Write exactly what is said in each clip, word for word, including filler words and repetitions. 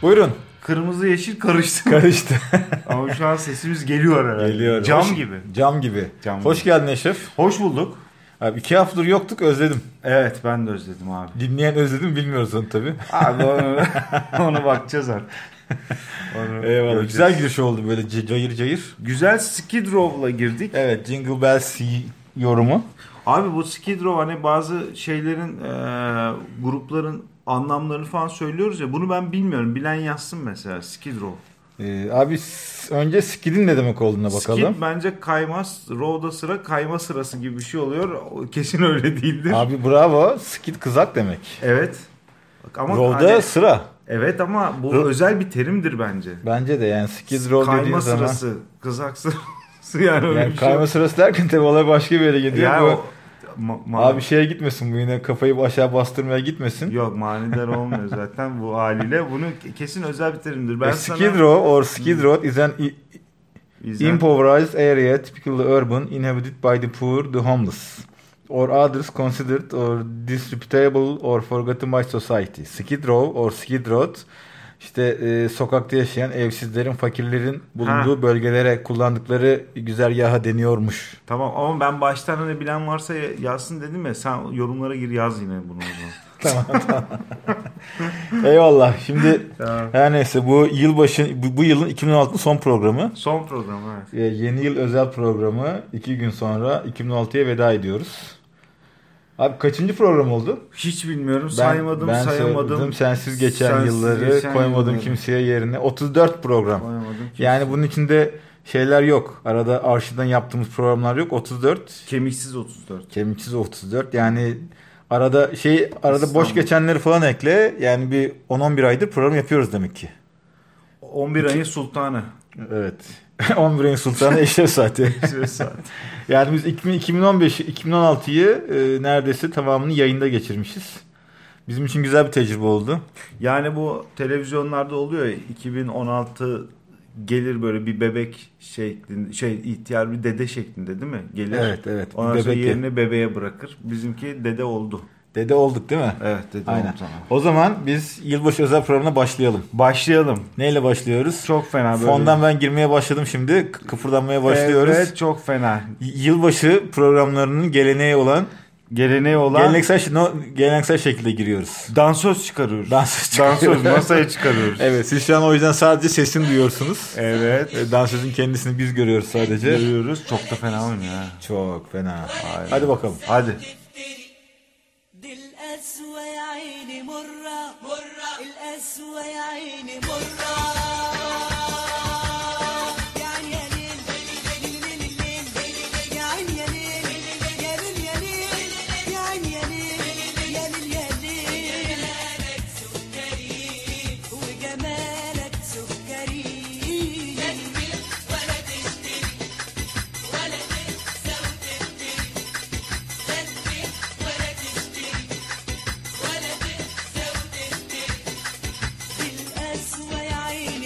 Buyurun. Kırmızı yeşil karıştı. Karıştı. Ama şu an sesimiz geliyor herhalde. Geliyor. Cam Hoş, gibi. Cam gibi. Cam Hoş gibi. geldin Eşref. Hoş bulduk. Abi iki haftadır yoktuk, özledim. Evet, ben de özledim abi. Dinleyen özledim, bilmiyoruz onu tabii. Abi onu, ona bakacağız artık. Onu Eyvallah. göreceğiz. Güzel giriş oldu böyle c- cayır cayır. Güzel Skid Row'la girdik. Evet, Jingle Bells yorumu. Abi bu Skid Row hani bazı şeylerin e, grupların anlamlarını falan söylüyoruz ya, bunu ben bilmiyorum. Bilen yazsın mesela Skid Row. Ee, abi s- önce skidin ne demek olduğuna bakalım. Skid bence kaymaz. Row'da sıra kayma sırası gibi bir şey oluyor. O kesin öyle değildir. Abi bravo. Skid kızak demek. Evet. Bak ama Row'da hani- sıra. Evet ama bu Ro- özel bir terimdir bence. Bence de yani Skid Row dediğin Kayma zaman. sırası, kızak sırası yani öyle Yani bir şey. kayma sırası derken tabii olay başka bir yere gidiyor. Ya Bu- o- ma- ma- Abi şeye gitmesin bu, yine kafayı aşağı bastırmaya gitmesin. Yok, manidar olmuyor zaten bu haliyle. Bunun kesin özel bir terimdir. Ben A sana Skid Row or Skid Row is an i- İzlen- impoverished area typically urban inhabited by the poor, the homeless or others considered or disreputable or forgotten by society. Skid Row or Skid Road işte e, sokakta yaşayan evsizlerin, fakirlerin bulunduğu Ha. bölgelere kullandıkları güzergaha deniyormuş. Tamam ama ben baştan hani bilen varsa yazsın dedim ya, sen yorumlara gir, yaz yine bunu o zaman. Tamam tamam. Eyvallah. Şimdi Tamam. her neyse, bu yılbaşı bu, bu yılın iki bin on altı son programı. Son program, evet. Ee, yeni yıl özel programı, iki gün sonra iki bin on altıya veda ediyoruz. Abi kaçıncı program oldu? Hiç bilmiyorum, saymadım ben sayamadım. saydım, sensiz geçen Sensiz yılları geçen koymadım yılları. kimseye yerine. otuz dört program. Koyamadım kimseye. Yani bunun içinde şeyler yok. Arada arşivden yaptığımız programlar yok. otuz dört. Kemiksiz otuz dört. Kemiksiz otuz dört. Yani arada şey arada boş İstanbul. geçenleri falan ekle. Yani bir on on bir aydır program yapıyoruz demek ki. on bir ayın sultanı. Evet. on bir ayın sultanı Eşref Saati. Yani biz iki bin on beş iki bin on altıyı e, neredeyse tamamını yayında geçirmişiz. Bizim için güzel bir tecrübe oldu. Yani bu televizyonlarda oluyor ya, iki bin on altı gelir böyle bir bebek şeklinde, şey ihtiyar bir dede şeklinde değil mi? Gelir. Evet evet. Ondan sonra Bebek yerini bebeğe bırakır. Bizimki dede oldu. dede olduk değil mi? Evet, dede Aynen. oldu tamam. O zaman biz yılbaşı özel programına başlayalım. Başlayalım. Neyle başlıyoruz? Çok fena böyle. Fondan ben girmeye başladım şimdi. K- Kıpırdanmaya başlıyoruz. Evet, çok fena. Y- Yılbaşı programlarının geleneği olan Geleneği olan geleneksel, no, geleneksel şekilde giriyoruz. dansöz çıkarıyoruz. Dansöz çıkarıyoruz. Dansöz masaya çıkarıyoruz. Evet, siz şu an o yüzden sadece sesini duyuyorsunuz. Evet. E, Dansözün kendisini biz görüyoruz sadece. Görüyoruz. Çok da fena oynuyor ha. Çok fena. Aynen. Hadi bakalım. Hadi. دي القسوة يا عيني مرة مرة القسوة يا عيني مرة يا عيني يا ليل ليل ليل ليل يا عيني يا ليل يا ليل يا ليل يا عيني يا ليل يا ليل يا ليل جمالك سكري وجمالك سكري ولا تشتري ولا تنسى وتفتري ولا تشتري ولا تنسى وتفتري القسوة يا عيني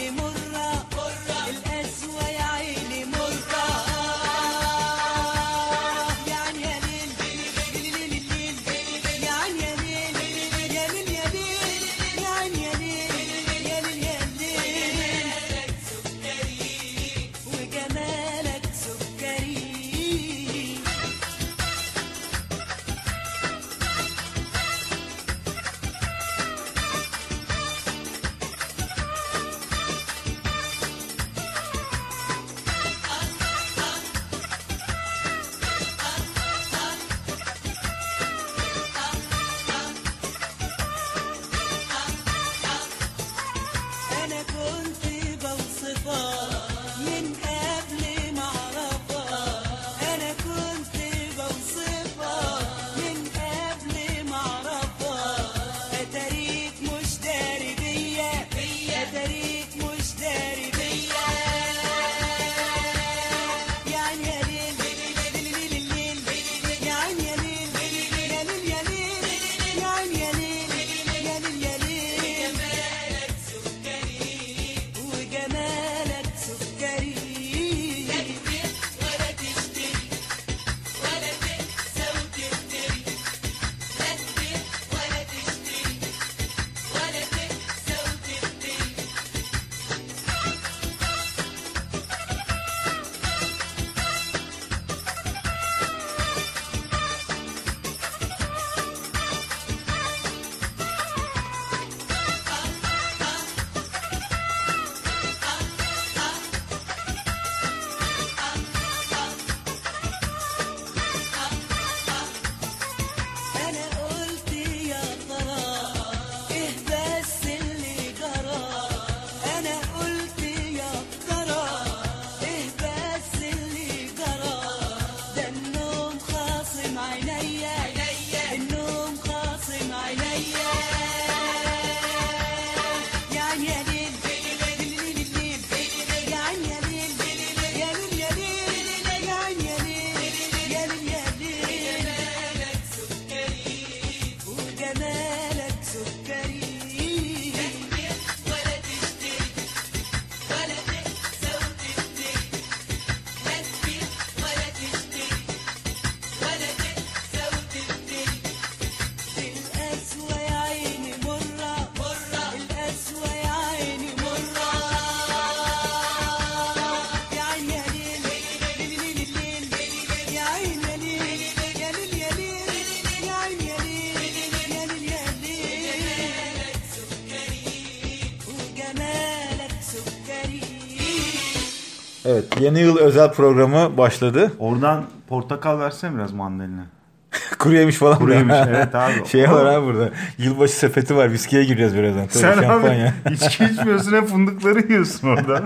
Evet, yeni yıl özel programı başladı. Oradan portakal versene biraz mandalina. Kuru yemiş falan. Kuru da. yemiş, evet abi. Şey var abi burada. Yılbaşı sepeti var. Viskiye gireceğiz birazdan. Tabii, Sen şampanya. abi içki içmiyorsun, hep fındıkları yiyorsun orada.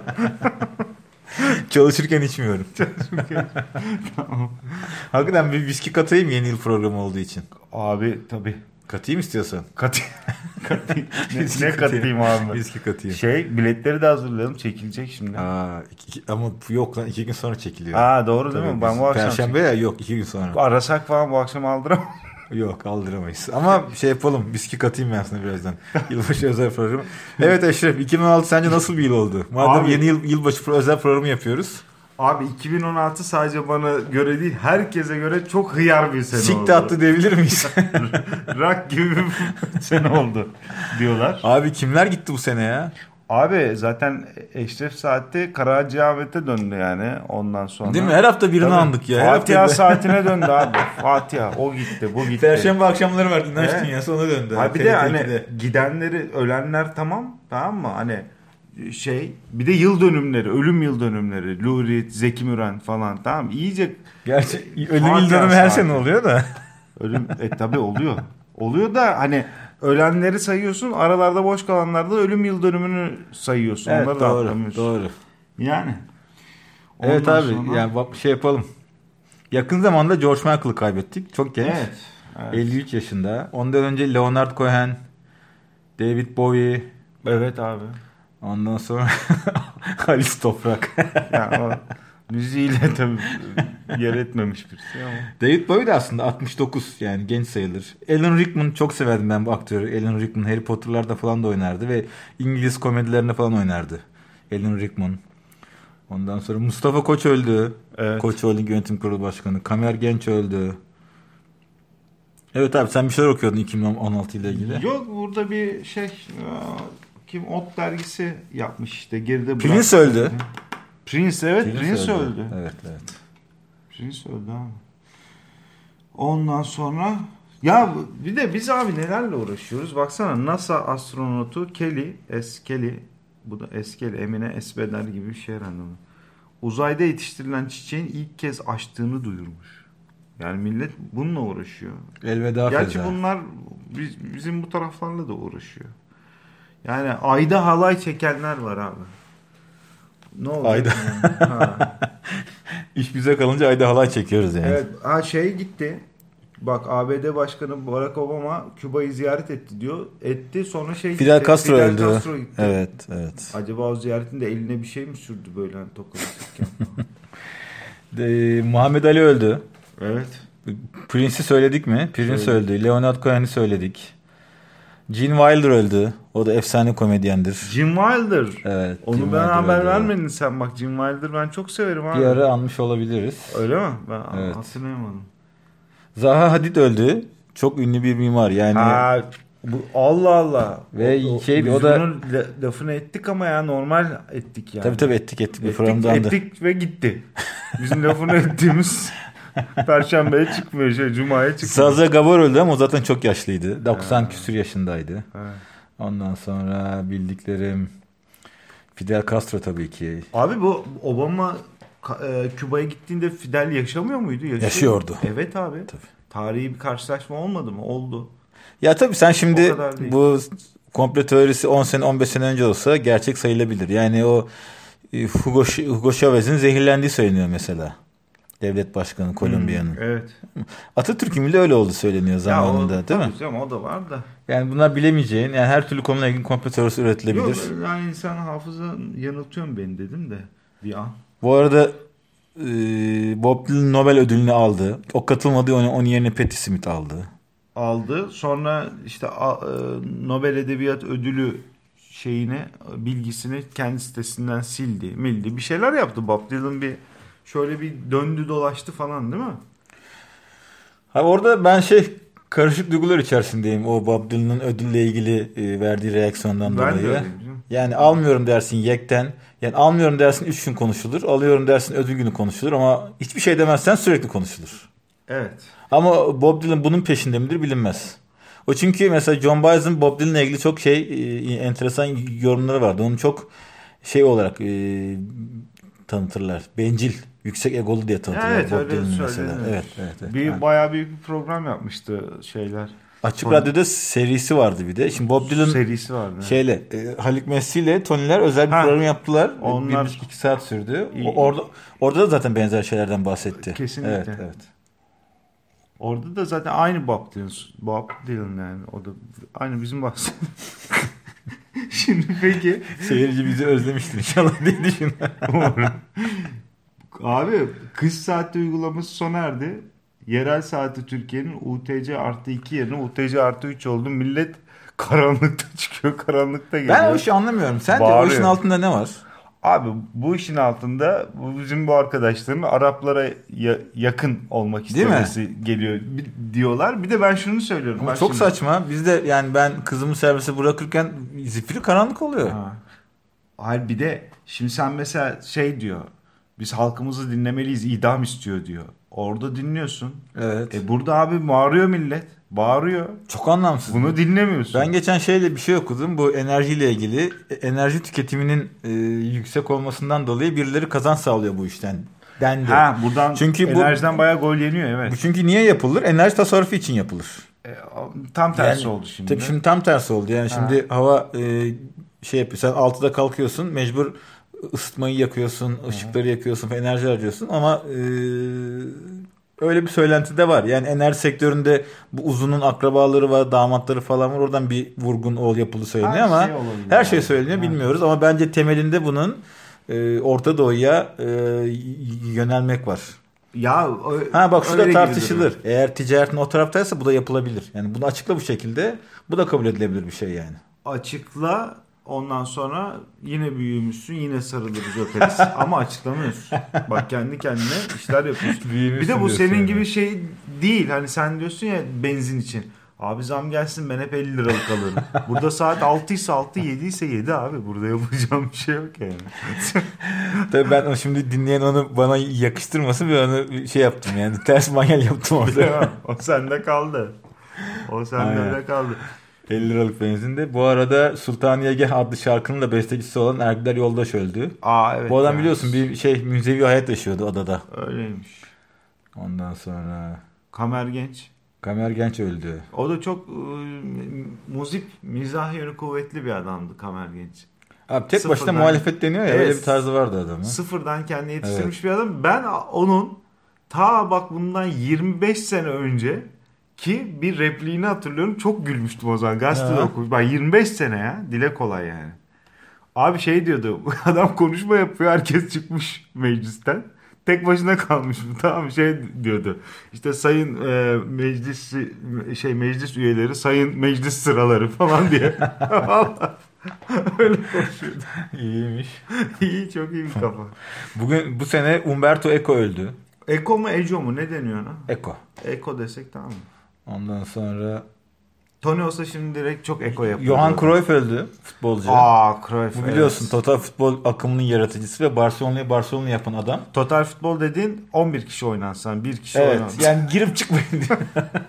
Çalışırken içmiyorum. Tamam. Hakikaten bir viski katayım yeni yıl programı olduğu için. Abi tabii. Katayım istiyorsan. Katayım. katayım. Ne, Viski ne katayım abi? Viski katayım. Şey, biletleri de hazırlayalım, çekilecek şimdi. Aa, iki, ama yok lan, iki gün sonra çekiliyor. Aa, doğru değil Tabii mi? Ben biz- bu akşam Perşembe ya, yok iki gün sonra. arasak falan bu akşam aldıramam. Yok, aldıramayız. Ama şey yapalım, viski katayım ben sana birazdan. Yılbaşı özel programı. Evet Eşref, iki bin on altı sence nasıl bir yıl oldu? Madem Abi- yeni yıl yılbaşı pro- özel programı yapıyoruz. Abi iki bin on altı sadece bana göre değil, herkese göre çok hıyar bir sene oldu. Sikti attı diyebilir miyiz? Rock gibi bir sene oldu diyorlar. Abi kimler gitti bu sene ya? Abi zaten Eşref Saat'te Karacaahmet'e döndü yani ondan sonra. Değil mi? Her hafta birini Tabii. andık ya. Her Fatiha hafta... saatine döndü abi. Fatiha o gitti, bu gitti. Perşembe akşamları var. İnanç Evet. dünyası ona döndü. Ha bir T de R T hani ikide. gidenleri, ölenler tamam tamam mı? Hani şey, bir de yıl dönümleri, ölüm yıl dönümleri, Lurid, Zeki Müren falan, tamam iyice Gerçi ölüm Fatiha yıl dönümü her saati. sene oluyor da. ölüm e tabi oluyor. Oluyor da hani ölenleri sayıyorsun, aralarda boş kalanlarda ölüm yıl dönümünü sayıyorsun. Evet, Onları da doğru. atlamıyorsun. Doğru. Yani. Evet Ondan abi, sonra- yani bak- şey yapalım. Yakın zamanda George Michael'ı kaybettik. Çok genç. Evet. evet. elli üç yaşında. Ondan önce Leonard Cohen, David Bowie, Evet abi. ondan sonra Halis Toprak. Yani o müziğiyle tabii yer etmemiş birisi ama. David Bowie de aslında altmış dokuz, yani genç sayılır. Alan Rickman, çok severdim ben bu aktörü. Alan Rickman Harry Potter'larda falan da oynardı ve İngiliz komedilerinde falan oynardı. Alan Rickman. Ondan sonra Mustafa Koç öldü. Evet. Koç Holding Yönetim Kurulu Başkanı. Kamer Genç öldü. Evet abi, sen bir şeyler okuyordun iki bin on altı ile ilgili. Yok, burada bir şey aa, kim Ot dergisi yapmış işte, geride Prince bıraktı. öldü. Prince evet Prince, öldü. Evet evet. Prince öldü abi. Ondan sonra ya bir de biz abi nelerle uğraşıyoruz. Baksana, NASA astronotu Kelly, S. Kelly, bu da S. Kelly, Emine Esbeder gibi bir şey herhalde. Uzayda yetiştirilen çiçeğin ilk kez açtığını duyurmuş. Yani millet bununla uğraşıyor. Elveda Gerçi Feza. bunlar biz, bizim bu taraflarla da uğraşıyor. Yani ayda halay çekenler var abi. Ne oldu? Ayda. Ha. İş bize kalınca ayda halay çekiyoruz yani. Evet, ha şey gitti. Bak, A B D Başkanı Barack Obama Küba'yı ziyaret etti diyor. Etti, sonra şey Fidel gitti. Castro Fidel öldü. Castro gitti. Evet, evet. Acaba o ziyaretinde eline bir şey mi sürdü böyle hani tokalaşırken? De, Muhammed Ali öldü. Evet. Prince'i söyledik mi? Prince Söyledik. öldü. Leonard Cohen'i söyledik. Gene Wilder öldü. O da efsane komedyendir. Jim Wilder. Evet. Onu Gene ben Wilder haber öldü. vermedin sen, bak Jim Wilder ben çok severim abi. Bir ara almış olabiliriz. Öyle mi? Ben Evet. hatırlayamadım. Zaha Hadid öldü. Çok ünlü bir mimar yani. Ha, bu Allah Allah. Ve o, şey, biz o da- bunun la- lafını ettik ama ya normal ettik yani. Tabii tabii ettik ettik. Bir Ettik, programdandı. ettik ve gitti. Bizim lafını ettiğimiz Perşembeye çıkmıyor, şey Cuma'ya çıkmıyor. Saza Gabor öldü ama o zaten çok yaşlıydı. doksan Ha. küsür yaşındaydı. Ha. Ondan sonra bildiklerim Fidel Castro tabii ki. Abi bu Obama Ka- e, Küba'ya gittiğinde Fidel yaşamıyor muydu? Yaşıyor. Yaşıyordu. Evet abi. Tabii. Tarihi bir karşılaşma olmadı mı? Oldu. Ya tabii sen şimdi O kadar değil. bu komplo teorisi on sene on beş sene önce olsa gerçek sayılabilir. Yani o e, Hugo, Hugo Chavez'in zehirlendiği söyleniyor mesela. Devlet Başkanı Kolombiya'nın. Hmm, evet. Atatürk'ün bile öyle oldu söyleniyor zamanında, ya o, değil mi? tabii canım, o da var da. Yani bunlar bilemeyeceğin, yani her türlü konuyla ilgili komplo teorisi üretilebilir. Yok, yani insan hafıza yanıltıyor mu beni dedim de bir an. Bu arada e, Bob Dylan Nobel ödülünü aldı. O katılmadı, onu, onun yerine Patti Smith aldı. Aldı. Sonra işte a- e, Nobel Edebiyat Ödülü şeyini, bilgisini kendi sitesinden sildi, mildi. Bir şeyler yaptı Bob Dylan, bir şöyle bir döndü dolaştı falan, değil mi? Ha, orada ben şey karışık duygular içerisindeyim o Bob Dylan'ın ödülle ilgili e, verdiği reaksiyondan Ben de dolayı. öyleyim canım. Yani almıyorum dersin yekten. Yani almıyorum dersin üç gün konuşulur. Alıyorum dersin ödül günü konuşulur ama hiçbir şey demezsen sürekli konuşulur. Evet. Ama Bob Dylan bunun peşinde midir bilinmez. O çünkü mesela John Baez'in Bob Dylan'la ilgili çok şey e, enteresan yorumları vardı. Onun çok şey olarak e, tanıtırlar. Bencil, yüksek egolu diye tanıtırlar. Evet, Bob öyle Dylan'ı söylenir. mesela. Evet, evet, evet. Bir Ha. bayağı büyük bir program yapmıştı şeyler. Açık Tony- Radyo'da serisi vardı bir de. Şimdi Bob Dylan serisi vardı. şeyle e, Haluk Messi ile Tony'ler özel bir Ha. program yaptılar. Onlar- Bir buçuk iki saat sürdü. İyi. O, orada orada da zaten benzer şeylerden bahsetti. Kesinlikle. Evet, evet. Orada da zaten aynı Bob Dylan. Bob Dylan yani. O da aynı bizim bahsettiğimiz. Şimdi peki. Seyirci bizi özlemiştir inşallah diye düşünüyorum. Abi kış saati uygulaması sona erdi. Yerel saati Türkiye'nin U T C artı iki yerine U T C artı üç oldu. Millet karanlıkta çıkıyor, karanlıkta geliyor. Ben o işi anlamıyorum. Sence o Bağırıyor. işin altında ne var? Abi bu işin altında bu bizim bu arkadaşların Araplara ya- yakın olmak Değil mi? istemesi geliyor bi- diyorlar. Bir de ben şunu söylüyorum. Ama Bak çok şimdi- saçma. Biz de yani ben kızımı servise bırakırken zifiri karanlık oluyor. Ha. Hayır bir de şimdi sen mesela şey diyor. Biz halkımızı dinlemeliyiz, idam istiyor diyor. Orada dinliyorsun. Evet. E burada abi bağırıyor millet. Bağırıyor. Çok anlamsız. Bunu dinlemiyorsun. Ben geçen şeyle bir şey okudum. Bu enerjiyle ilgili. E, Enerji tüketiminin e, yüksek olmasından dolayı birileri kazan sağlıyor bu işten. Dendi. Ha buradan Çünkü bu- enerjiden bayağı gol yeniyor evet. Bu çünkü niye yapılır? Enerji tasarrufu için yapılır. E, tam tersi Yani, oldu şimdi. Tabii şimdi tam tersi oldu. Yani şimdi hava e, şey yapıyor. Sen altıda kalkıyorsun. Mecbur ısıtmayı yakıyorsun. Işıkları yakıyorsun. Enerji harcıyorsun. Ama e, öyle bir söylenti de var. Yani enerji sektöründe bu uzunun akrabaları var. Damatları falan var. Oradan bir vurgun ol yapıldı söyleniyor Her ama şey olabilir her abi. şey söyleniyor. Her Bilmiyoruz. Ama bence temelinde bunun e, Orta Doğu'ya e, yönelmek var. Ya o- Ha bak şu öyle da gibi tartışılır. duruyor. Eğer ticaretin o taraftaysa bu da yapılabilir. Yani bunu açıkla bu şekilde. Bu da kabul edilebilir bir şey yani. Açıkla ondan sonra yine büyümüşsün yine sarılırız öperiz. Ama açıklamıyorsun. Bak kendi kendine işler yapıyorsun. Büyümüşsün Bir de bu diyorsun senin yani. gibi şey değil. Hani sen diyorsun ya benzin için. Abi zam gelsin ben hep elli liralık alırım. Burada saat altı ise altı yedi ise yedi abi. Burada yapacağım bir şey yok yani. Tabii ben o şimdi dinleyen onu bana yakıştırmasın ve onu şey yaptım yani ters manyel yaptım orada. o sende kaldı. O sende Aynen. öyle kaldı. elli liralık benzinde. Bu arada Sultaniye Geh adlı şarkının da bestecisi olan Ergiler Yoldaş öldü. Aa evet. Bu adam ya. biliyorsun bir şey müzevi hayat yaşıyordu adada. Öyleymiş. Ondan sonra Kamer Genç. Kamer Genç öldü. O da çok ıı, muzip, mizah yönü kuvvetli bir adamdı Kamer Genç. Abi tek başına Sıfırdan- muhalefet deniyor ya Evet. öyle bir tarzı vardı adamın. Sıfırdan kendini yetiştirmiş bir adam. Ben onun ta bak bundan yirmi beş sene önce ki bir repliğini hatırlıyorum. Çok gülmüştüm o zaman. Gazetede Ha. okumuş. Bak yirmi beş sene ya. Dile kolay yani. Abi şey diyordu. Adam konuşma yapıyor. Herkes çıkmış meclisten. Tek başına kalmış. Tamam şey diyordu. İşte sayın e, meclis şey meclis üyeleri, sayın meclis sıraları falan diye. Vallahi öyle konuşuyordu. İyiymiş. İyi çok iyi bir kafa. Bugün bu sene Umberto Eco öldü. Eko mu Eco mu ne deniyor ona? Eco. Eko desek tamam mı? Ondan sonra Tony olsa şimdi direkt çok Eko yapıyor. Johan Cruyff öldü futbolcu. Aa Cruyff. Bu biliyorsun evet. total futbol akımının yaratıcısı ve Barcelona'yı Barcelona yapan adam. Total futbol dediğin on bir kişi oynansan, bir kişi Evet. oynansan. Yani girip çıkmayın diyor.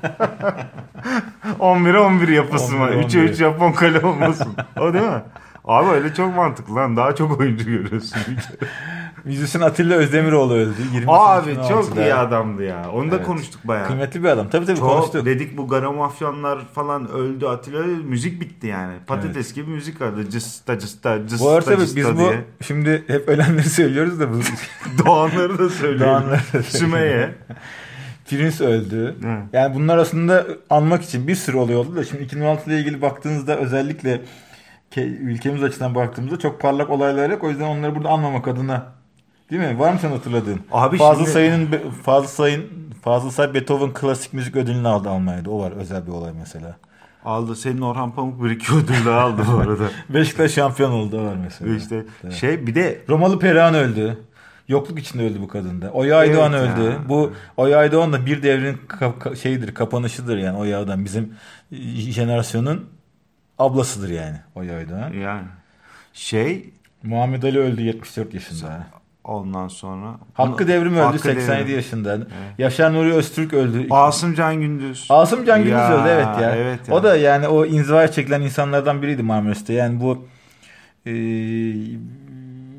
on bire on bir yapısı on var. bire on üçe bir. üç Japon kale olmasın. O değil mi? Abi öyle çok mantıklı lan. Daha çok oyuncu görüyorsun. Müzisyen Atilla Özdemiroğlu öldü. yirmi Abi iki çok altıda. iyi adamdı ya. Onu da Evet. konuştuk bayağı. Kıymetli bir adam. Tabii tabii Çok konuştuk. dedik bu garamafyanlar falan öldü Atilla. Müzik bitti yani. Patates gibi müzik vardı. Cısta cısta cısta Bu arada tabii cısta biz bu diye. şimdi hep ölenleri söylüyoruz da bu Doğanları da söylüyorum. Doğanları da söylüyorum. Sümeyye. Prince öldü. Evet. Yani bunlar aslında anmak için bir sürü olay oldu da şimdi iki bin on altı ile ilgili baktığınızda özellikle ke- ülkemiz açısından baktığımızda çok parlak olaylar yok. O yüzden onları burada anmamak adına. Değil mi? Var mı sen hatırladığın? Abi Fazıl şimdi- Say'ın Fazıl Say'ın Fazıl Say Beethoven klasik müzik ödülünü aldı Almanya'da. O var özel bir olay mesela. Aldı. Senin Orhan Pamuk bir iki ödül daha aldı bu arada. Beşiktaş şampiyon oldu o var mesela. işte Evet. şey bir de Romalı Perihan öldü. Yokluk içinde öldü bu kadın da. Oya Aydoğan Evet öldü. ya. Bu Oya Aydoğan da bir devrin ka- ka- şeyidir, kapanışıdır yani Oya Aydoğan. Bizim jenerasyonun ablasıdır yani Oya Aydoğan. yani şey Muhammed Ali öldü yetmiş dört yaşında. ondan sonra Hakkı Devrim öldü Hakkı seksen yedi Devrim. yaşında. Yaşar Nuri Öztürk öldü. Asım Can Gündüz. Asım Can Gündüz Ya, öldü evet ya. evet ya. O da yani o inzivaya çekilen insanlardan biriydi Marmaris'te. Yani bu e,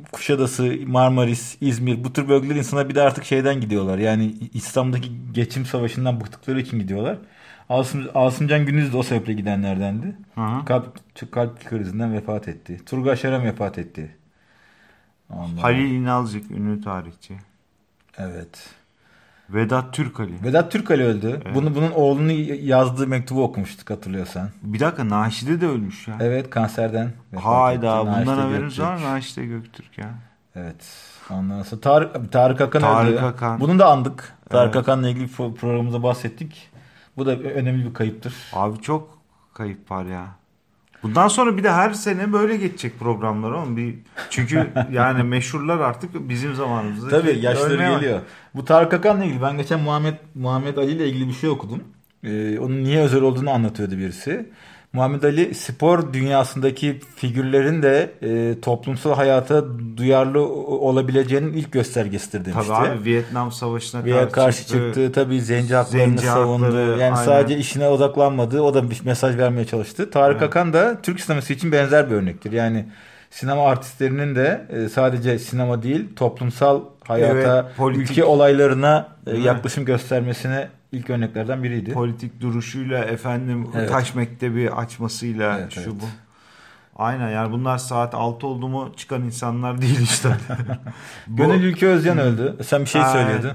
Kuşadası, Marmaris, İzmir bu tür bölgeler insana bir de artık şeyden gidiyorlar. Yani İstanbul'daki geçim savaşından bıktıkları için gidiyorlar. Asım, Asımcan Gündüz de o sebeple gidenlerdendi. Hı hı. Kalp, kalp krizinden vefat etti. Turgay Şaram vefat etti. Ondan. Halil İnalcık ünlü tarihçi. Evet. Vedat Türkali. Vedat Türkali öldü. Evet. Bunu bunun oğlunun yazdığı mektubu okumuştuk hatırlıyorsan. Bir dakika, Naşide de ölmüş ya. Evet, kanserden vefat Hayda, etti. bundan Naşide haberiniz Göktürk. var mı? Naşide Göktürk ya. Evet. Ondan sonra Tarık, Tarık Akan Tarık öldü. Akan. Bunu da andık. Tarık Evet. Akan'la ilgili pro- programımızda bahsettik. Bu da önemli bir kayıptır. Abi çok kayıp var ya. Bundan sonra bir de her sene böyle geçecek programlar oğlum. Bir, çünkü yani meşhurlar artık bizim zamanımızda. Tabii yaşları Örneğe bak. geliyor. Bu Tarık Akan'la ilgili ben geçen Muhammed Muhammed Ali ile ilgili bir şey okudum. Ee, onun niye özel olduğunu anlatıyordu birisi. Muhammed Ali spor dünyasındaki figürlerin de e, toplumsal hayata duyarlı o- olabileceğinin ilk göstergesidir demişti. Tabii abi, Vietnam Savaşı'na Veya karşı, karşı çıktı. Tabii zenci haklarını Zenci savundu. hakları, yani aynen. sadece işine odaklanmadı. O da bir mesaj vermeye çalıştı. Tarık Evet. Akan da Türk sineması için benzer bir örnektir. Yani sinema artistlerinin de e, sadece sinema değil, toplumsal hayata, Evet, politik. ülke olaylarına e, Değil mi? yaklaşım göstermesine ilk örneklerden biriydi. Politik duruşuyla, efendim Evet. taş mektebi açmasıyla, Evet, şu evet. bu. Aynen, yani bunlar saat altı oldu mu çıkan insanlar değil işte. Bu- Gönül Ülke Özcan öldü. Sen bir şey Ha, söylüyordun.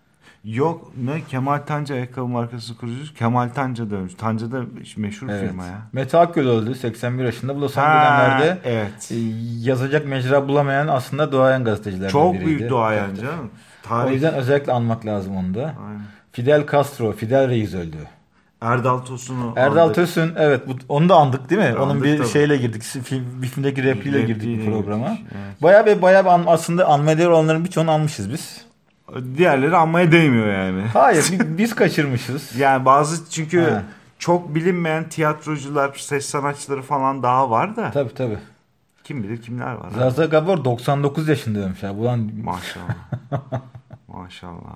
Yok ne, Kemal Tanca ayakkabı markası kurucusu. Kemal Tanca da ölmüş. Tanca da meşhur Evet. firma ya. Mete Akgül öldü seksen bir yaşında. Bu da son Ha, dönemlerde evet. e, yazacak mecra bulamayan aslında duayen gazetecilerden Çok biriydi. büyük duayen canım. O Tarih. yüzden özellikle anmak lazım onu da. Aynen. Fidel Castro, Fidel Reis öldü. Erdal Tosun'u Erdal andık. Tosun, evet bu, onu da andık değil mi? Andık Onun bir tabii. şeyle girdik, film, bir filmdeki repliğiyle girdik Repliğiyle bu programa. girdik, evet. Bayağı bir bayağı bir an, aslında anmaya değer olanların birçoğunu almışız biz. Diğerleri anmaya değmiyor yani. Hayır, bi- biz kaçırmışız. Yani bazı, çünkü Ha. çok bilinmeyen tiyatrocular, ses sanatçıları falan daha var da. Tabii tabii. Kim bilir kimler var. ha? Zaza Gabor doksan dokuz yaşında ölmüş ya. Ulan. Maşallah. Maşallah.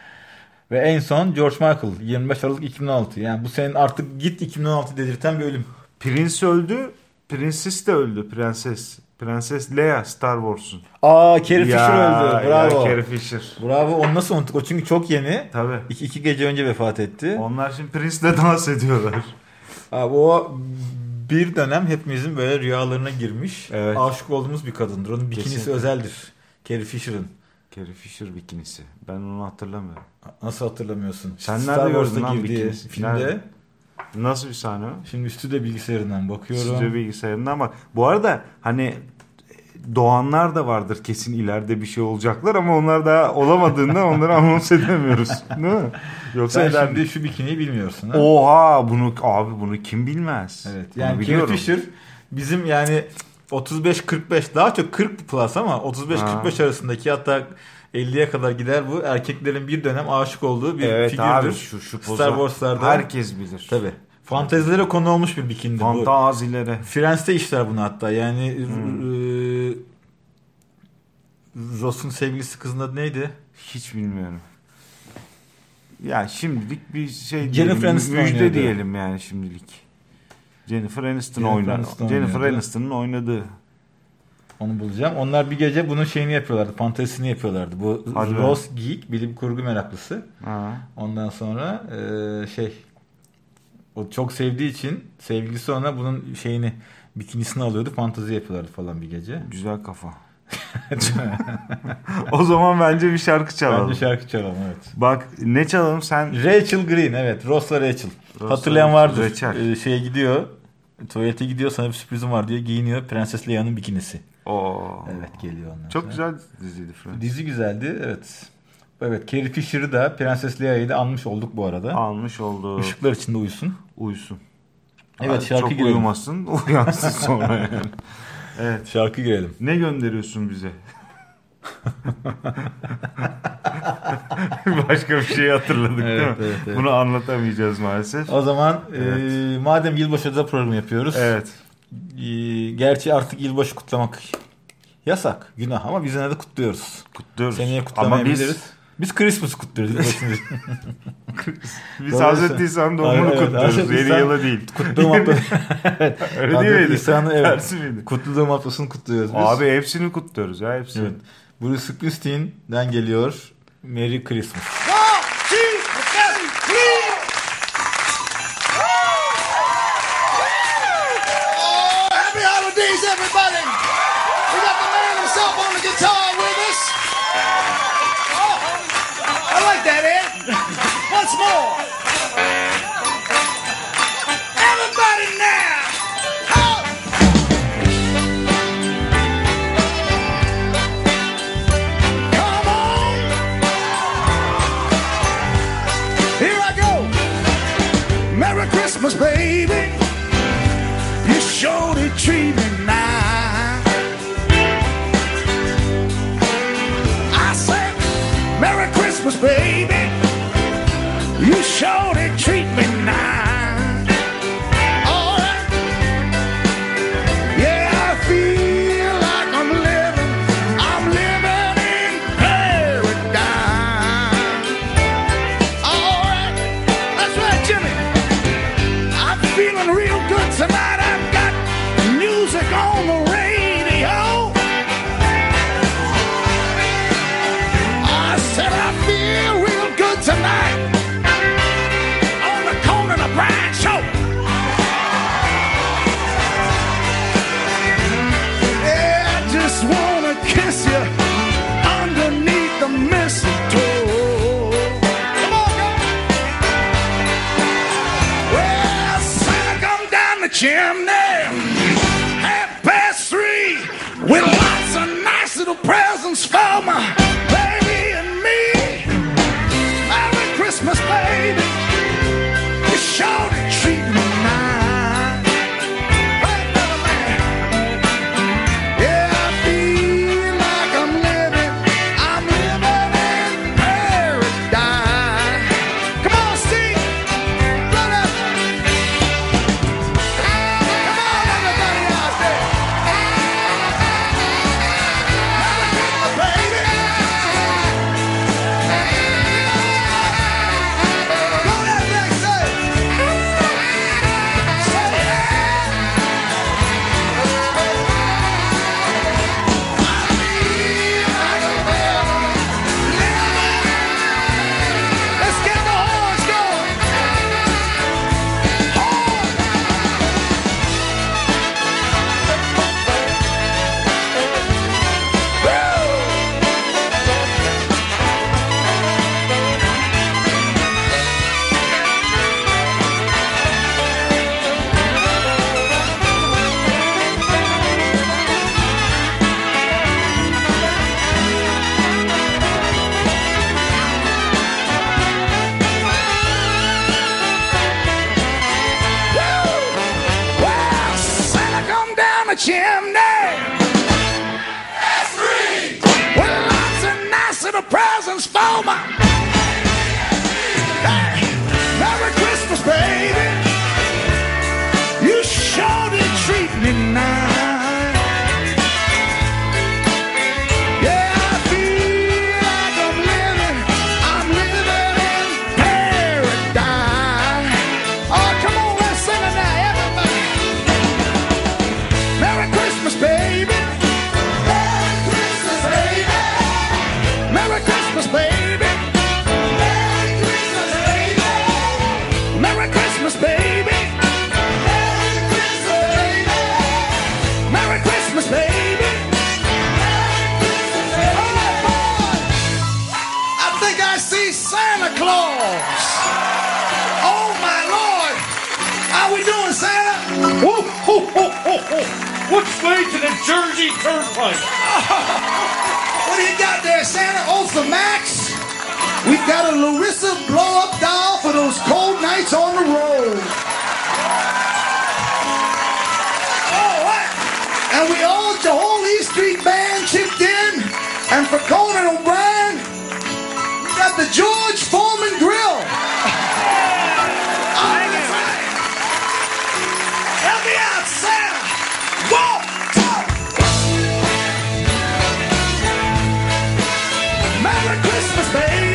Ve en son George Michael yirmi beş Aralık iki bin on altı. Yani bu senin artık git iki bin on altı dedirten bir ölüm. Prince öldü. Prenses de öldü. Prenses. Prenses Leia, Star Wars'un. Aa, Carrie Fisher Ya, öldü. Bravo. Ya, Carrie Fisher. Bravo. Onu nasıl unuttuk? O çünkü çok yeni. Tabii. İki, iki gece önce vefat etti. Onlar şimdi Prince'le dans ediyorlar. Abi o bir dönem hepimizin böyle rüyalarına girmiş. Evet. Aşık olduğumuz bir kadındır. Onun bikinisi Kesinlikle. özeldir. Carrie Fisher'ın. Carrie Fisher bikinisi. Ben onu hatırlamıyorum. Nasıl hatırlamıyorsun? Sen Star nerede gördün Wars'ta lan girdiği bikinisi? filmde. Nerede? Nasıl bir sahne o? Şimdi stüdyo bilgisayarından bakıyorum. Stüdyo bilgisayarından bak. Bu arada hani doğanlar da vardır kesin, ileride bir şey olacaklar ama onlar daha olamadığından onları anons edemiyoruz. Değil mi? Yoksa Sen eder- şimdi şu bikiniyi bilmiyorsun ha? Oha, bunu abi bunu kim bilmez? Evet. Bunu Yani Carrie biliyorum. Fisher bizim yani otuz beş kırk beş, daha çok kırk plus ama otuz beş kırk beş arasındaki, hatta elliye kadar gider bu. Erkeklerin bir dönem aşık olduğu bir Evet figürdür. abi, şu şu pozu Star Wars'larda. herkes bilir. Tabii. Fantezilere konu olmuş bir bikinidir bu. Fantazilere. Friends'te işler bunu hatta. Yani Hmm. e, Ross'un sevgilisi kızın adı neydi? Hiç bilmiyorum. Ya şimdilik bir şey Jennifer diyelim, Aniston müjde oynuyordu. diyelim yani şimdilik. Jennifer Aniston Jennifer oynadı. Aniston Jennifer oynuyordu. Aniston'un oynadığı. Onu bulacağım. Onlar bir gece bunun şeyini yapıyorlardı. Fantezisini yapıyorlardı. Bu Hadi be. Ross geek, bilim kurgu meraklısı. Ha. Ondan sonra e, şey, o çok sevdiği için sevgilisi ona bunun şeyini, bikinisini alıyordu. Fantezi yapıyorlardı falan bir gece. Güzel kafa. O zaman bence bir şarkı çalalım. Bence şarkı çalalım, evet. Bak ne çalalım sen? Rachel Green, evet. Ross'la Rachel. Ross'la Hatırlayan Rachel. vardır. Rachel. Ee, şeye gidiyor. Tuvalete gidiyor, sana bir sürprizim var diyor. Giyiniyor. Prenses Leia'nın bikinisi. Oo. Evet, geliyor ondan Çok sonra. güzel diziydi Friends. Dizi güzeldi, evet. Evet, Carrie Fisher'ı da Prenses Leia'yı da anmış olduk bu arada. Almış oldu. Işıklar içinde uyusun. Uyusun. Evet, Ay, şarkı çok girelim. uyumasın. Uyansın sonra yani. Evet. Şarkı girelim. Ne gönderiyorsun bize? Başka bir şey hatırladık Evet, değil mi? evet, evet. Bunu anlatamayacağız maalesef. O zaman Evet. e, madem yılbaşı da program yapıyoruz. Evet. E, gerçi artık yılbaşı kutlamak yasak, günah, ama biz yine de kutluyoruz. Kutluyoruz. Seneye Ama biz kutlamayabiliriz. Biz Christmas kutluyoruz. Biz Hazreti İsa'nın doğumunu Evet, kutluyoruz. Hazreti Yeni İsa- yılı değil. Kutluğum haftası. Öyle değil Hazreti miydi? İsa'nın evet. Tersi miydi? Kutluğum haftasını kutluyoruz biz. Abi hepsini kutluyoruz ya hepsini. Evet. Bruce Springsteen'den geliyor. Merry Christmas. One, two, three. Oh, happy holidays, everybody. We got the man himself on the guitar with us. Oh, I like that, Ed. Once more. Everybody now. Oh. Come on. Here I go. Merry Christmas, baby. You sure did treat me nice. I said, Merry Christmas, baby. You sure did treat me nice. All right. Yeah, I feel like I'm living, I'm living in paradise. All right. That's right, Jimmy. I'm feeling real good tonight. I've got music on the radio. I said I feel real good tonight on the Conan O'Brien show. Yeah, I just wanna kiss you underneath the mistletoe. Come on, girl. Well, Santa come down the chimney, half past three, with lots of nice little presents for my baby and me. Merry Christmas, baby. You sure to treat me nice. Right, brother man. Yeah, I feel like I'm living, I'm living in paradise. Come on, Steve. Brother. Come on, everybody out there. Merry Christmas, baby. Go that next day. Say yeah. Let's get the horns going. Horns. Well, Santa come down the chimney. That's three. With lots of nice little presents for me. Hey, Merry Christmas, baby. You sure did treat me nice. Yeah, I feel like I'm living, I'm living in paradise. Oh, come on, let's sing it now, everybody. Merry Christmas, baby. Merry Christmas, baby. Merry Christmas, baby. Merry Christmas, baby. Merry Christmas, baby. Merry Christmas, baby. Oh, boy. I think I see Santa Claus. Oh, my Lord. How we doing, Santa? Ho, ho, ho, ho, ho. Which way to the Jersey Turnpike? What do you got there, Santa? Ultra Max? We've got a Larissa blow-up doll for those cold nights on the road. All right. And we all, the whole E Street Band chipped in. And for Conan O'Brien, we got the George Foreman Grill. Oh, that's right. Help me out, Santa. One, two. Merry Christmas, baby.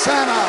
Santa.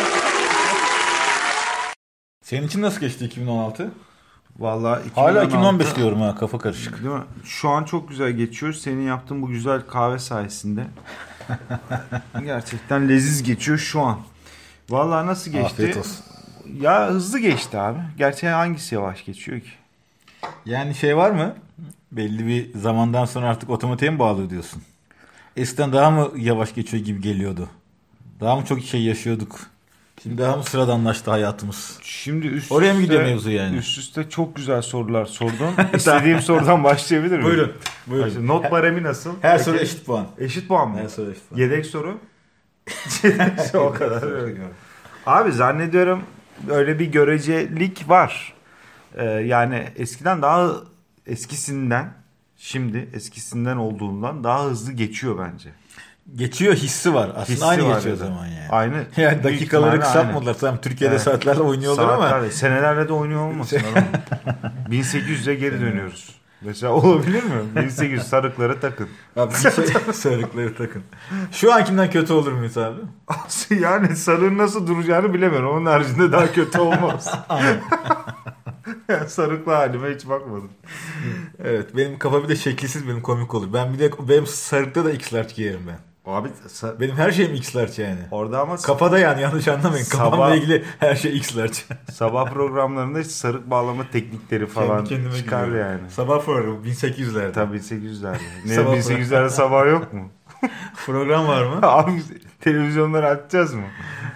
Senin için nasıl geçti iki bin on altı? Vallahi Hala iki bin on beş diyorum ha, kafa karışık. Değil mi? Şu an çok güzel geçiyor. Senin yaptığın bu güzel kahve sayesinde. Gerçekten leziz geçiyor şu an. Vallahi nasıl geçti? Afiyet olsun. Ya hızlı geçti abi. Gerçi hangisi yavaş geçiyor ki? Yani şey var mı? Belli bir zamandan sonra artık otomatiğe mi bağlı diyorsun? Eskiden daha mı yavaş geçiyor gibi geliyordu? Daha mı çok şey yaşıyorduk? Şimdi daha mı sıradanlaştı hayatımız? Şimdi üst Oraya mı üste, gidiyor mevzu yani? Üst üste çok güzel sorular sordun. İstediğim sorudan başlayabilir miyim? Buyurun. Buyurun. Başlayalım. Not baremi nasıl? Her Peki. soru eşit puan. Eşit puan mı? Her soru eşit puan. Yedek soru? O kadar. Abi zannediyorum öyle bir görecelik var. Ee, yani eskiden daha eskisinden şimdi eskisinden olduğundan daha hızlı geçiyor bence. Geçiyor hissi var. Aslında Hissi aynı var geçiyor o ya da. zaman yani. Aynı. Yani Büyük dakikaları ihtimalle kısaltmadılar. Tamam, Türkiye'de Evet. saatlerle oynuyorlar ama. Saatlerle, senelerle de oynuyor olmasın. adam. bin sekiz yüze geri dönüyoruz. Mesela olabilir mi? bin sekiz yüz sarıkları takın. Abi bir sarıkları takın. Şu ankinden kötü olur muyuz abi? Yani sarığın nasıl duracağını bilemiyorum. Onun haricinde daha kötü olmaz. Yani sarıklı halime hiç bakmadım. Evet, benim kafa bir de şekilsiz, benim komik olur. Ben bir de benim sarıkta da X-large giyerim ben. Abi sa- Benim her şeyim X-large yani. orada ama Kafada yani, yanlış anlamayın. Kafamla Sabah- ilgili her şey X-large. sabah programlarında sarık bağlama teknikleri falan Kendi kendime çıkar gülüyorum. yani. Sabah programı bin sekiz yüzlerde. Tabii bin sekiz yüzlerde. Ne Sabah bin sekiz yüzlerde sabah yok mu? Program var mı? Abi televizyonları açacağız mı?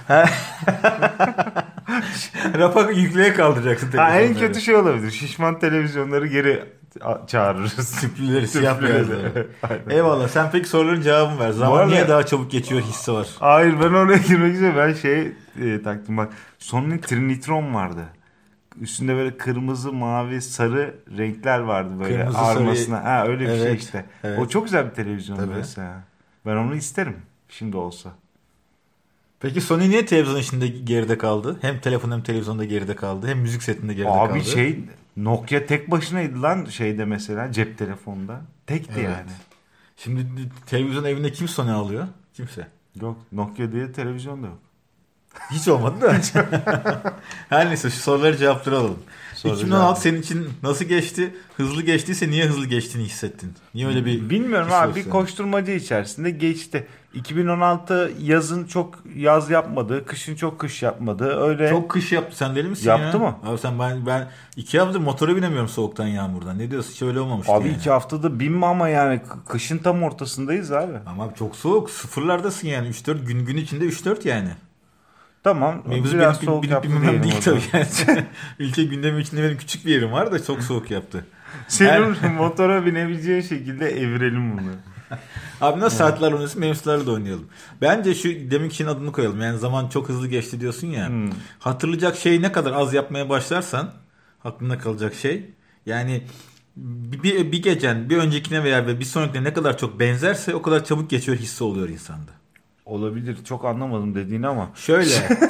Rafa yükleye kaldıracaksın Ha, en televizyonları. kötü şey olabilir. Şişman televizyonları geri a- çağırırız. Tüplüleri, siyah Tüplüleri. beyazları. Aynen. Eyvallah. Sen peki soruların cevabını ver. Bu Zaman arada- niye daha çabuk geçiyor hissi var. Hayır, ben oraya girmek istiyorum. Ben şey e, taktım bak. Sony'nin Trinitron vardı. Üstünde böyle kırmızı, mavi, sarı renkler vardı böyle Kırmızı, armasına. sarı- Ha, öyle bir şey Evet, işte. evet. O çok güzel bir televizyon Tabii. mesela. Ben onu isterim şimdi olsa. Peki Sony niye televizyon işinde geride kaldı? Hem telefon hem televizyonda geride kaldı. Hem müzik setinde geride kaldı. Abi şey Nokia tek başınaydı lan şeyde mesela cep telefonda. Tekti Evet. yani. Şimdi televizyon evinde kim Sony alıyor? Kimse. Yok, Nokia diye televizyon da yok. Hiç olmadı da. Her neyse, şu soruları cevapları alalım. Soru iki bin on altı cevabı. senin için nasıl geçti? Hızlı geçtiyse niye hızlı geçtiğini hissettin? Niye öyle bir... Bilmiyorum his abi, var bir senin? koşturmacı içerisinde geçti. iki bin on altı yazın çok yaz yapmadı, kışın çok kış yapmadı. Öyle Çok kış yaptı. Sen deli misin Yaptı ya? mı? Abi sen ben ben iki haftadır motora binemiyorum soğuktan, yağmurdan. Ne diyorsun? Hiç öyle olmamıştı abi yani. iki haftada binme ama yani k- kışın tam ortasındayız abi. Ama çok soğuk. Sıfırlardasın yani. üç dört gün gün içinde üç dört yani. Tamam, Mevzu biraz benim soğuk bilip yaptı bilmemem diyelim değil o tabii. zaman. Yani. Ülke gündemi içinde benim küçük bir yerim var da çok soğuk yaptı. Senin motora binebileceğin şekilde evirelim bunu. Abi nasıl saatler oynuyorsun? Mevzularla da oynayalım. Bence şu demin kişinin adını koyalım. Yani zaman çok hızlı geçti diyorsun ya. Hmm. Hatırlayacak şeyi ne kadar az yapmaya başlarsan aklında kalacak şey. Yani bir, bir, bir gecen bir öncekine veya bir sonrakine ne kadar çok benzerse o kadar çabuk geçiyor hissi oluyor insanda. Olabilir, çok anlamadım dediğini ama. Şöyle.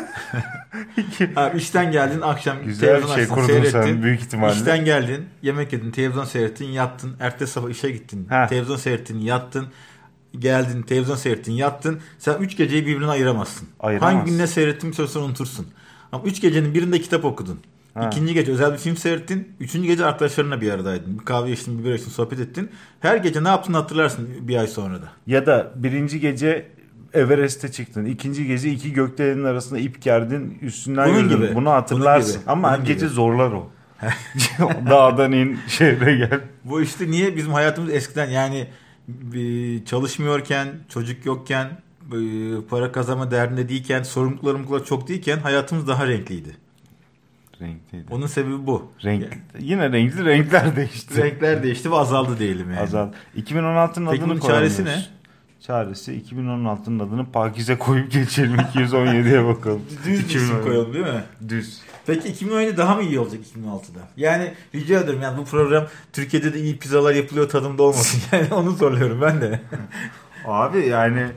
Abi işten geldin, akşam Güzel bir televizyon şey açtın, kurdun seyrettin. sen büyük ihtimalle. İşten geldin, yemek yedin, televizyon seyrettin, yattın. Ertesi sabah işe gittin, Heh. televizyon seyrettin, yattın. Geldin, televizyon seyrettin, yattın. Sen üç geceyi birbirine ayıramazsın. Ayıramaz. Hangi gün ne seyrettin bir süre sonra unutursun. Ama üç gecenin birinde kitap okudun. Ha. İkinci gece özel bir film seyrettin. Üçüncü gece arkadaşlarınla bir aradaydın. Bir kahve içtin, bir bira içtin, sohbet ettin. Her gece ne yaptığını hatırlarsın bir ay sonra da. Ya da birinci gece Everest'e çıktın. İkinci gece iki gökdelenin arasında ip gerdin. Üstünden Bunun yürüdün. gibi. Bunu hatırlarsın. Bunun gibi. Ama Bunun her gibi. gece zorlar o. Dağdan in, şehre gel. Bu işte niye bizim hayatımız eskiden yani e, çalışmıyorken, çocuk yokken, e, para kazanma derdinde değilken, sorumluluklarımız çok değilken hayatımız daha renkliydi. Renkliydi. Onun sebebi bu. Renk, Yani yine renkli renkler değişti. renkler değişti ve azaldı diyelim yani. Azal. iki bin on altının Peki adını bunun çaresi koyamıyoruz. Çaresi iki bin on altının adını Pakize koyup geçelim. iki yüz on yediye bakalım. Düz bir iki bin on isim yedi. koyalım değil mi? Düz. Peki iki bin on yedi daha mı iyi olacak iki bin altıda? Yani rica ederim yani bu program Türkiye'de de iyi pizzalar yapılıyor tadımda olmasın. Yani onu soruyorum ben de. Abi yani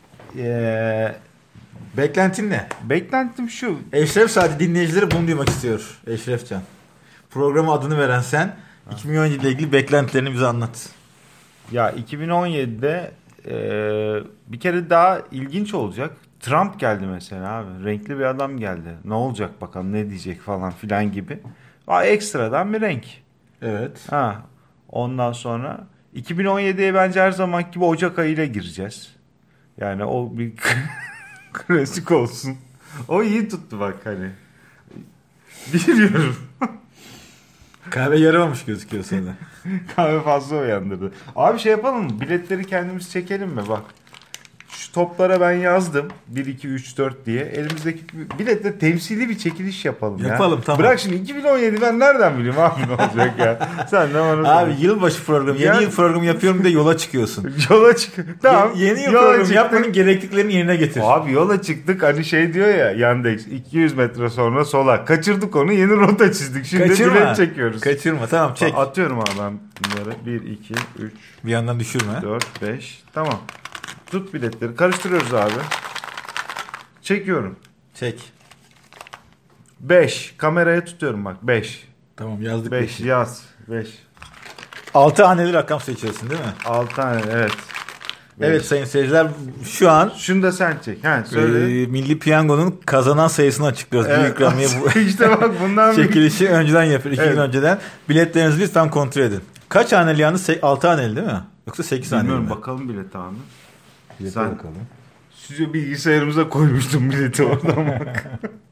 ee, Beklentin ne? beklentim şu. Eşref sadece dinleyicileri bunu duymak istiyor. Eşrefcan. Programa adını veren sen. iki bin on yedi ile ilgili beklentilerini bize anlat. Ya iki bin on yedide ee, bir kere daha ilginç olacak. Trump geldi mesela abi. Renkli bir adam geldi. Ne olacak bakalım, ne diyecek falan filan gibi. Aa, ekstradan bir renk. Evet. Ha. Ondan sonra iki bin on yediye bence her zaman gibi Ocak ayıyla gireceğiz. Yani o bir klasik olsun. O iyi tuttu bak hani. Biliyorum. Kahve yaramamış gözüküyor sana. Kahve fazla uyandırdı. Abi şey yapalım mı? Biletleri kendimiz çekelim mi? Bak. Şu toplara ben yazdım. bir, iki, üç, dört diye. Elimizdeki biletle temsili bir çekiliş yapalım ya. Yapalım, tamam. Bırak şimdi iki bin on yedi ben nereden bileyim abi ne olacak ya. Sen de bana Abi yılbaşı programı, yeni Ya- yıl programı yapıyorum diye yola çıkıyorsun. yola çık. Tamam. Ye- yeni yıl yola programı çıktık. yapmanın gerekliliklerini yerine getir. Abi yola çıktık hani şey diyor ya Yandex iki yüz metre sonra sola. Kaçırdık onu, yeni rota çizdik. Şimdi Kaçırma. bilet çekiyoruz. Kaçırma, tamam, çek. Atıyorum abi ben bunları. bir, iki, üç, Bir yandan düşürme. dört, beş. Tamam. Tut biletleri. Karıştırıyoruz abi. Çekiyorum. Çek. beş. Kameraya tutuyorum bak. beş. Tamam, yazdık. beş beşi. yaz. beş. altı haneli rakam seçiyorsun değil mi? altı tane evet. Evet sayın seyirciler, şu an Şunu da sen çek. Ha söyle. e, Milli Piyango'nun kazanan sayısını açıklıyoruz. Evet. Büyük ikramiye bu işte bak bundan bir... çekilişi önceden yapıyor. iki Evet. gün önceden. Biletlerinizi lütfen kontrol edin. Kaç haneli yalnız? altı haneli değil mi? Yoksa sekiz haneli Bilmiyorum mi? bakalım bilet abi. Bilete Sen- bakalım. Stüdyo bilgisayarımıza koymuştum bileti oradan bak.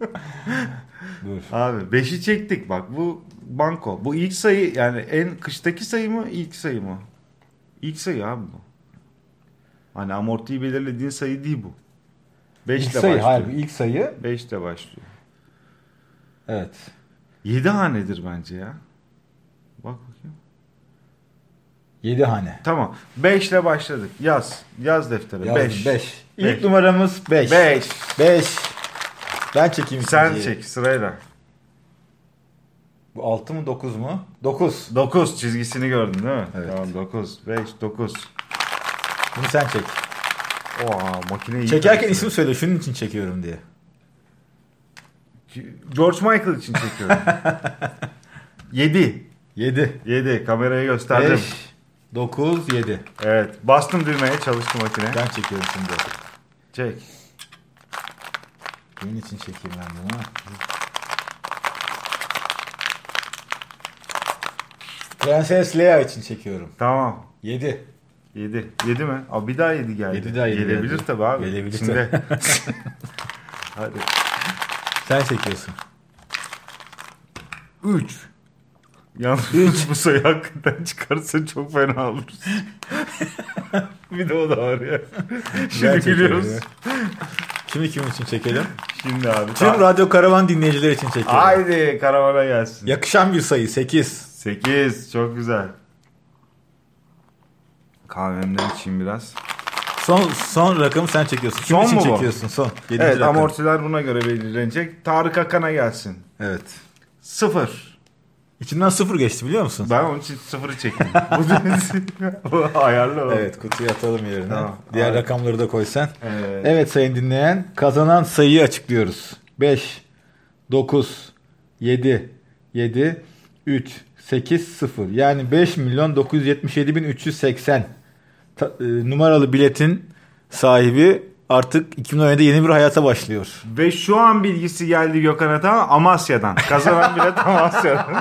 Dur. Abi beşi çektik bak bu banko. Bu ilk sayı yani en kıştaki sayı mı ilk sayı mı? İlk sayı abi bu. Hani amortiyi belirlediğin sayı değil bu. beş İlk ile sayı, başlıyor. hayır, ilk sayı. beş ile başlıyor. Evet. yedi hanedir bence ya. Bak bakayım. yedi hane. Tamam. beş ile başladık. Yaz. Yaz deftere. beş. beş. İlk Beş. numaramız beş. beş. beş. Ben çekeyim Sen ikinciyi. çek sırayla. Bu altı mı dokuz mu? dokuz. dokuz çizgisini gördün değil mi? Evet. Tamam dokuz. beş, dokuz. Bunu sen çek. Oha makine iyi. Çekerken çalışıyor. isim söyle, şunun için çekiyorum diye. George Michael için çekiyorum. yedi. yedi. yedi. Kameraya gösterdim. beş. dokuz, yedi. Evet. Bastım düğmeye, çalıştı makine. Ben çekiyorum şimdi. Çek. Bunun için çekeyim ben bunu. Prenses Leia için çekiyorum. Tamam. yedi. yedi. yedi mi? Abi bir daha yedi geldi. Yedi daha yedi Gelebilir geldi. tabii abi. Gelebilir İçinde. Hadi. Sen çekiyorsun. üç. Yalnız bu sayı hakikaten çıkarsa çok fena oluruz. Bir de o da var ya. Ben Şimdi çekiyorum gülüyoruz. ya. Şimdi kim için çekelim? Şimdi abi. Tüm Ta- Radyo Karavan dinleyiciler için çekelim. Haydi karavana gelsin. Yakışan bir sayı sekiz. sekiz. Çok güzel. Kahvemden içeyim biraz. Son son rakamı sen çekiyorsun. Kim Son için mu bu? çekiyorsun? Son. Yedinci Evet rakam. amortiler buna göre belirlenecek. Tarık Akan'a gelsin. Evet. Sıfır. İçinden sıfır geçti biliyor musun? Ben onun için sıfırı çektim. Bu Bu ayarlı o. Evet, kutuyu atalım yerine. Tamam. Diğer Aynen. rakamları da koysan. Evet. Evet sayın dinleyen, kazanan sayıyı açıklıyoruz. beş, dokuz, yedi, yedi, üç, sekiz, sıfır. Yani beş milyon dokuz yüz yetmiş yedi bin üç yüz seksen Ta- e, numaralı biletin sahibi artık iki bin on yedide yeni bir hayata başlıyor. Ve şu an bilgisi geldi Gökhan Atan Amasya'dan. Kazanan bilet Amasya'dan.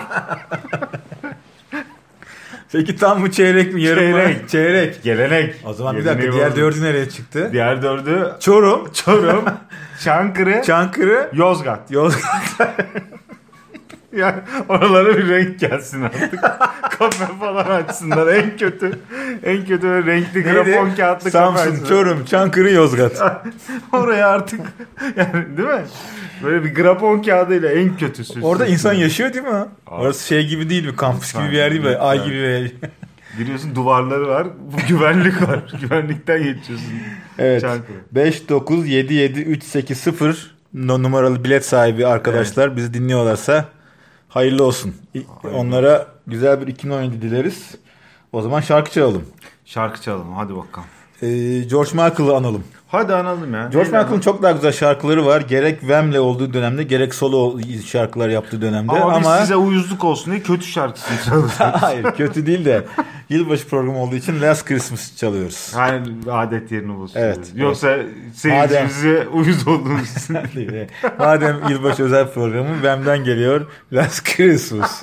Peki tam mı çeyrek mi yarım Çeyrek. mı? Çeyrek. Gelenek. O zaman bir Geleneği dakika, diğer bozdu. dördü nereye çıktı? Diğer dördü Çorum, Çorum, Çankırı, Çankırı, Yozgat. Yozgat. Yani oralara bir renk gelsin artık. Kafe falan açsınlar. En kötü. En kötü böyle renkli grafon kağıtlı kafe Samsun, açsınlar. Çorum, Çankırı, Yozgat. Oraya artık yani değil mi? Böyle bir grafon kağıdıyla en kötüsü. Orada insan yaşıyor değil mi? Orası şey gibi değil mi? Kampüs gibi bir yer değil mi? Lütfen. Ay gibi bir yer. Giriyorsun duvarları var. Bu güvenlik var. Güvenlikten geçiyorsun. Evet. Çankırı. beş, dokuz, yedi, yedi, üç, sekiz, sıfır no- numaralı bilet sahibi arkadaşlar bizi dinliyorlarsa hayırlı olsun. İ- Hayırlı Onlara güzel bir iki bin on yedi dileriz. O zaman şarkı çalalım. Şarkı çalalım. Hadi bakalım. Ee, George Michael'ı analım. Hadi analım ya. George Michael'ın çok daha güzel şarkıları var. Gerek Wham'le olduğu dönemde gerek solo şarkılar yaptığı dönemde. Ama, ama... biz size uyuzluk olsun diye kötü şarkısını çalıyoruz. Hayır, kötü değil de yılbaşı programı olduğu için Last Christmas çalıyoruz. Hayır, adet yerini bulsun. Evet. Yoksa evet. Seyircimize uyuz olduğunuz için. Madem yılbaşı özel programı Wham'den geliyor Last Christmas.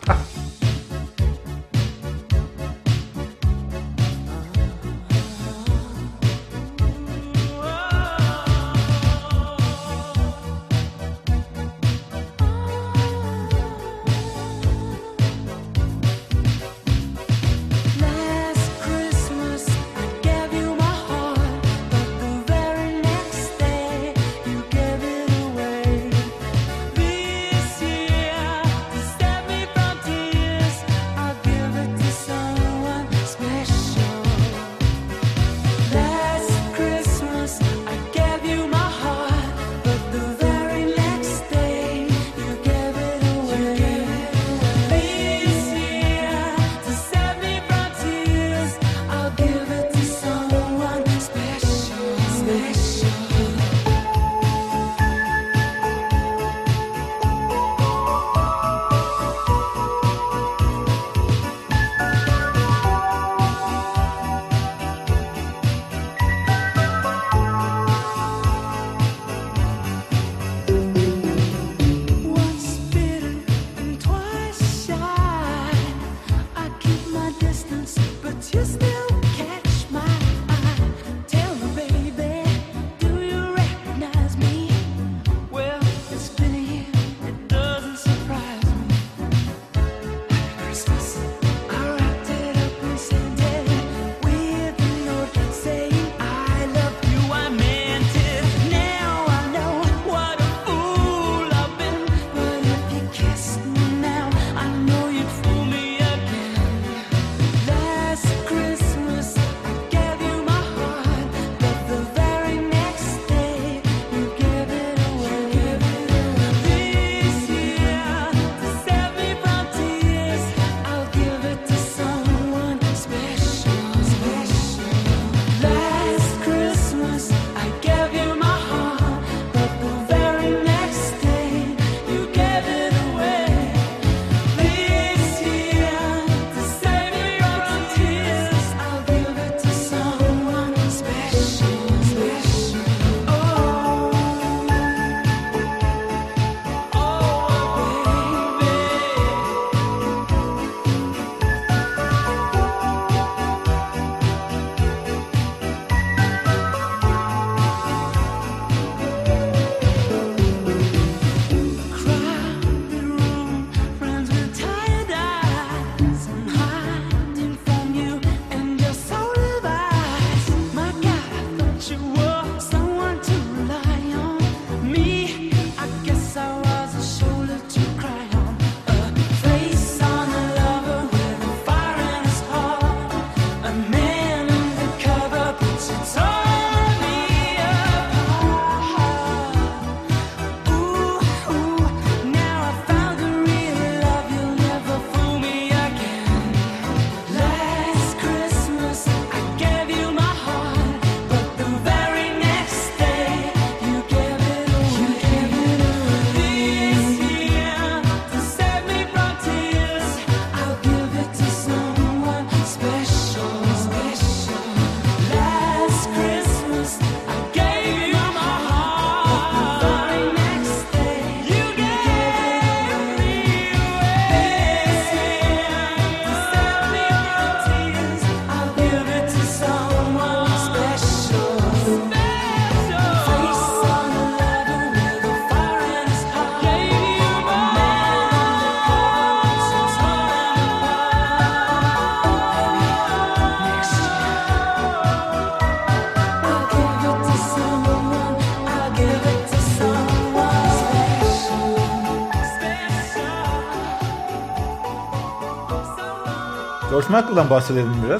George Michael'dan bahsedelim biraz.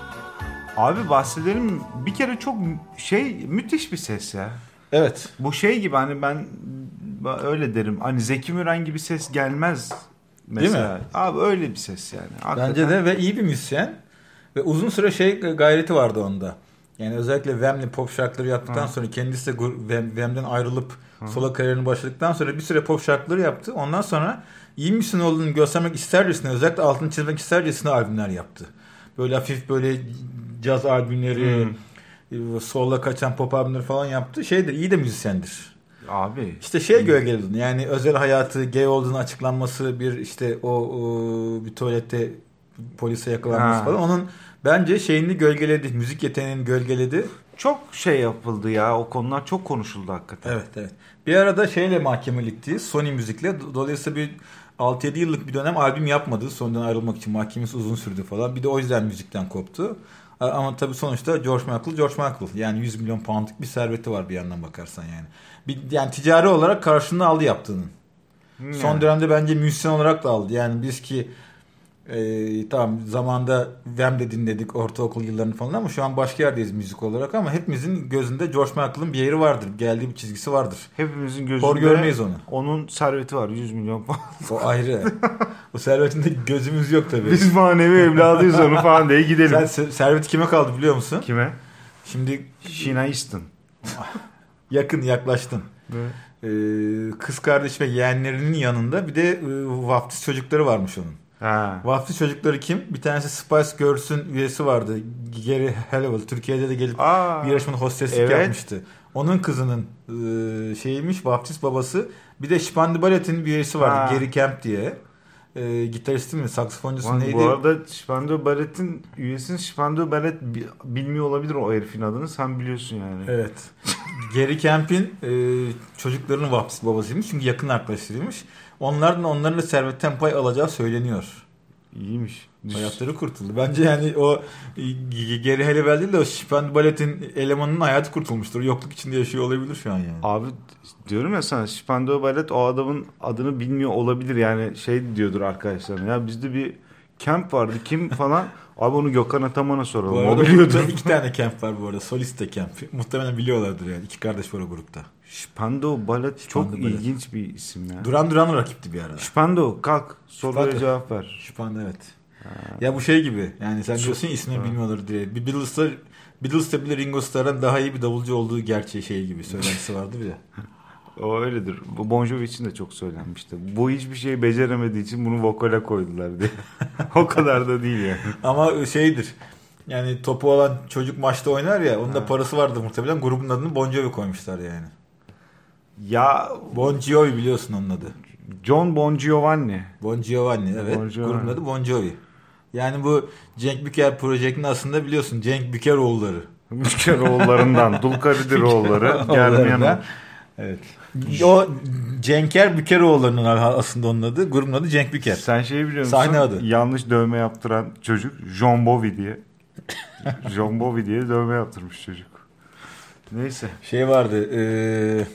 Abi bahsedelim. Bir kere çok şey müthiş bir ses ya. Evet. Bu şey gibi hani ben öyle derim. Hani Zeki Müren gibi ses gelmez mesela. Değil mi? Abi öyle bir ses yani. Hakikaten. Bence de ve iyi bir müzisyen. Ve uzun süre şey gayreti vardı onda. Yani özellikle Wham'le pop şarkıları yaptıktan Ha. sonra kendisi de gur- Wham- Wham'den ayrılıp solo kariyerini başladıktan sonra bir süre pop şarkıları yaptı. Ondan sonra iyi misin olduğunu göstermek istercesine, özellikle altını çizmek istercesine albümler yaptı. Böyle hafif böyle caz albümleri, sola kaçan pop albümleri falan yaptı. Şeydir, iyi de müzisyendir. Abi. İşte şey gölgeledi. Yani özel hayatı, gay olduğunu açıklanması, bir işte o, o bir tuvalette polise yakalanması Ha. falan. Onun bence şeyini gölgeledi. Müzik yeteneğini gölgeledi. Çok şey yapıldı ya. O konular çok konuşuldu hakikaten. Evet evet. Bir arada şeyle mahkemelikti. Sony Müzik'le. Dolayısıyla bir altı yedi yıllık bir dönem albüm yapmadı. Sony'den ayrılmak için mahkemesi uzun sürdü falan. Bir de o yüzden müzikten koptu. Ama tabii sonuçta George Michael, George Michael. Yani yüz milyon poundluk bir serveti var bir yandan bakarsan yani. Bir, yani ticari olarak karşılığını aldı yaptığının. Hmm. Son dönemde bence müzisyen olarak da aldı. Yani biz ki e, tamam zamanda Wham'de dinledik ortaokul yıllarını falan ama şu an başka yerdeyiz müzik olarak ama hepimizin gözünde George Michael'ın bir yeri vardır. Geldiği bir çizgisi vardır. Hepimizin Hor gözünde görmeyiz onu. onun serveti var yüz milyon pound. O ayrı. O servetinde gözümüz yok tabii. Biz manevi evladıyız onu falan diye gidelim. Sen se- servet kime kaldı biliyor musun? Kime? Şimdi Sheena Easton. yakın yaklaştın. Evet. Ee, kız kardeş ve yeğenlerinin yanında bir de e, vaftiz çocukları varmış onun. Ha. Vaftiz çocukları kim? Bir tanesi Spice Girls'ün üyesi vardı. Gary Halliwell. Türkiye'de de gelip Aa, bir yarışmanın hosteslik evet. yapmıştı. Onun kızının e, şeyiymiş vaftiz babası. Bir de Spandau Ballet'in bir üyesi vardı. Ha. Gary Camp diye. E, gitaristi mi? Saksafoncusu Lan neydi? bu arada Spandau Ballet'in üyesinin Spandau Ballet bi- bilmiyor olabilir o herifin adını. Sen biliyorsun yani. Evet. Gary Camp'in e, çocuklarının vaftiz babasıymış. Çünkü yakın arkadaşlarıymış. Onlardan onların da servetten pay alacağı söyleniyor. İyiymiş. Hayatları kurtuldu. Bence yani o G- Gary Halliwell değil de o Spandau Ballet'in elemanının hayatı kurtulmuştur. Yokluk içinde yaşıyor olabilir şu an yani. Abi diyorum ya sana Spandau Ballet o adamın adını bilmiyor olabilir yani şey diyordur arkadaşlarına ya bizde bir camp vardı kim falan abi onu Gökhan Ataman'a Bu soralım arada o biliyordur. grupta iki tane camp var bu arada. Solist de camp. Muhtemelen biliyorlardır yani. İki kardeş var o grupta. Spandau Ballet Spandau çok Ballet. ilginç bir isim ya. Duran Duran rakipti bir arada. Spandau kalk soruya Spandau. cevap ver. Şüphanda evet. Ya bu şey gibi. Yani sen diyorsun ya ismini bilmiyorlar diye. Bir Beatles'ta Beatles'ta bile Ringo Starr'ın daha iyi bir davulcu olduğu gerçeği şey gibi söylentisi vardı bir de. O öyledir. Bu Bon Jovi için de çok söylenmişti. Bu hiçbir şey beceremediği için bunu vokale koydular diye. O kadar da değil yani. Ama şeydir. Yani topu olan çocuk maçta oynar ya. Onun da parası vardı muhtemelen. Grubun adını Bon Jovi koymuşlar yani. Ya Bon Jovi biliyorsun onun adı. John Bon Giovanni. Bon Giovanni evet. Bon Giovanni. Grubun adı Bon Jovi. Yani bu Cenk Büker projektinin aslında biliyorsun Cenk Bükeroğulları. Bükeroğullarından. Dulkadiroğulları. Germiyan. Oğullarından. Evet. O Cenker Bükeroğulları'nın aslında onun adı. Grubun adı Cenk Büker. Sen şeyi biliyor musun? Sahne adı. Yanlış dövme yaptıran çocuk John Bovi diye. John Bovi diye dövme yaptırmış çocuk. Neyse. Şey vardı. Eee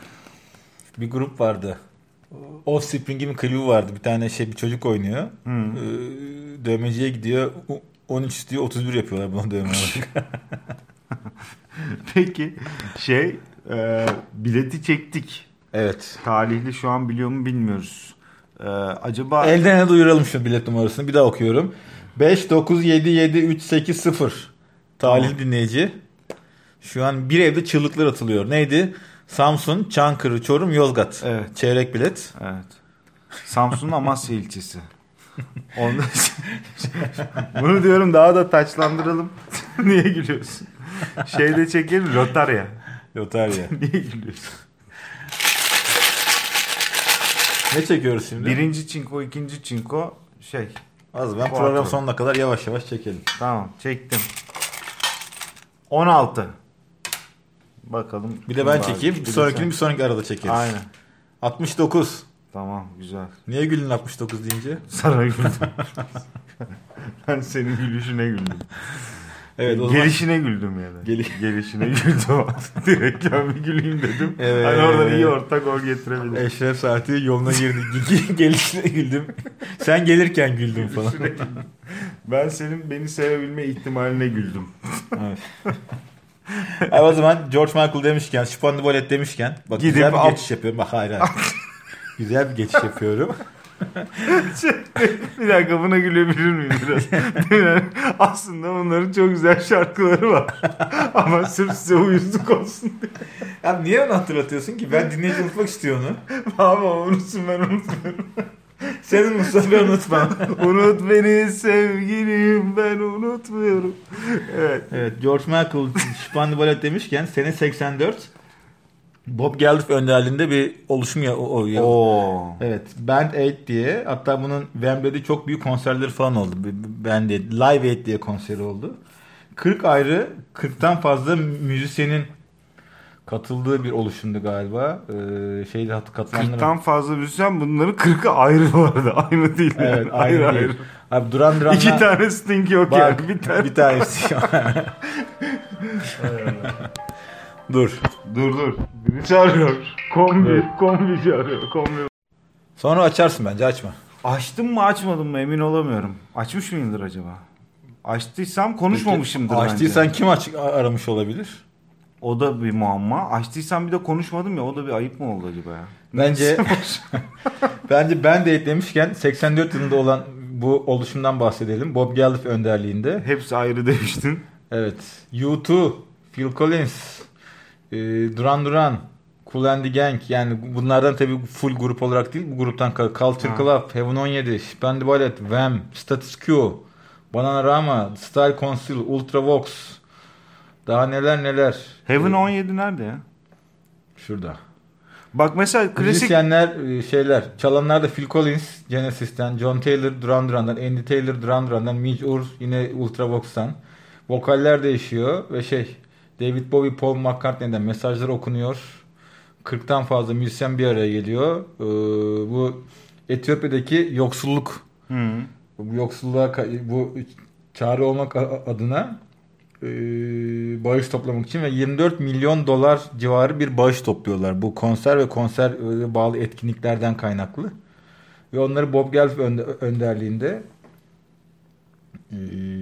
bir grup vardı. Offspring'in klibi vardı. Bir tane şey bir çocuk oynuyor. Hı. Eee, dövmeciye gidiyor. O- on üç istiyor. otuz bir yapıyorlar buna dövme olarak. Peki şey e, bileti çektik. Evet. Talihli şu an biliyor mu bilmiyoruz. E, acaba Elden ele duyuralım şu bilet numarasını. Bir daha okuyorum. beş dokuz yedi yedi üç sekiz sıfır. Talihli Tamam. dinleyici. Şu an bir evde çığlıklar atılıyor. Neydi? Samsun, Çankırı, Çorum, Yozgat. Evet. Çeyrek bilet. Evet. Samsun'un Amasya ilçesi. Onu... Bunu diyorum daha da taçlandıralım. Niye gülüyorsun? Şeyde çekelim lotarya. Lotarya. Niye gülüyorsun? Ne çekiyoruz şimdi? Birinci çinko, ikinci çinko şey. Az ben Bu program arada. sonuna kadar yavaş yavaş çekelim. Tamam çektim. on altı. Bakalım. Bir de kim ben var? çekeyim. Bir Bir de sonrakini sen. bir sonraki arada çekeriz. Aynen. altmış dokuz. Tamam güzel. Niye güldün altmış dokuz deyince? Sana güldüm. Ben senin gülüşüne güldüm. Evet o zaman. Gelişine güldüm yani. Geli- Gelişine güldüm. Direkt ben bir güleyim dedim. Evet. Hani oradan iyi ortak ol getirebilirim. Eşref saati yoluna girdik. Gelişine güldüm. Sen gelirken güldüm falan. Ben senin beni sevebilme ihtimaline güldüm. Evet. Abi o zaman George Michael demişken, Spandau Ballet demişken bak Gidip güzel bir al- geçiş yapıyorum. Bak hayır hayır. Güzel bir geçiş yapıyorum. Bir dakika, buna gülebilir miyim biraz? Yani aslında bunların çok güzel şarkıları var. Ama sırf size uyuzluk olsun diye. Ya niye onu hatırlatıyorsun ki? Ben dinleyici unutmak istiyor onu. Abi unutsun, ben unutmuyorum. Senin Mustafa ben unutmam. Unut beni sevgilim, ben unutmuyorum. Evet. Evet, George Michael Spandau Ballet demişken sene seksen dört Bob Geldof önderliğinde bir oluşum ya, o, o, ya. Oo. Evet, Band Aid diye, hatta bunun Wembley'de çok büyük konserleri falan oldu. Band Aid, Live Aid diye konseri oldu. kırk ayrı, kırktan fazla müzisyenin katıldığı bir oluşumdu galiba. Ee, şeyde katılanların... kırktan fazla müzisyen, bunların kırkı ayrı bu arada. Aynı değil. Evet, yani. ayrı, ayrı değil. ayrı. Abi Duran Duran'la... İki tane Sting yok Bak, yani. Bir tane. Bir tanesi yok. Dur. Dur dur. Biri çağırıyor. Kombi. Evet. Kombi çağırıyor. Kombi. Sonra açarsın, bence açma. Açtım mı açmadım mı emin olamıyorum. Açmış mıyımdır acaba? Açtıysam konuşmamışımdır bence. Açtıysan kim aç aramış olabilir? O da bir muamma. Açtıysam bir de konuşmadım ya, o da bir ayıp mı oldu acaba ya? Bence bence ben de demişken seksen dört yılında olan bu oluşumdan bahsedelim. Bob Geldof önderliğinde. Hepsi ayrı demiştin. Evet. U iki, Phil Collins, e, Duran Duran, Kool and the Gang, yani bunlardan tabii full grup olarak değil, bu gruptan Culture Ha. Club, Heaven on yedi, Spandau Ballet, Wham, Status Quo, Bananarama, Style Council, Ultravox, daha neler neler. Heaven Ee, on yedi nerede ya? Şurada. Bak mesela klasik... Müzisyenler, şeyler, çalanlar da Phil Collins Genesis'ten, John Taylor Duran Duran'dan, Andy Taylor Duran Duran'dan, Midge Ure yine Ultravox'tan. Vokaller değişiyor ve şey, David Bowie, Paul McCartney'den mesajlar okunuyor. kırktan fazla müzisyen bir araya geliyor. Ee, bu Etiyopya'daki yoksulluk, Hı. bu yoksulluğa, bu çare olmak adına e, bağış toplamak için ve yirmi dört milyon dolar civarı bir bağış topluyorlar. Bu konser ve konser bağlı etkinliklerden kaynaklı. Ve onları Bob Geldof önderliğinde e,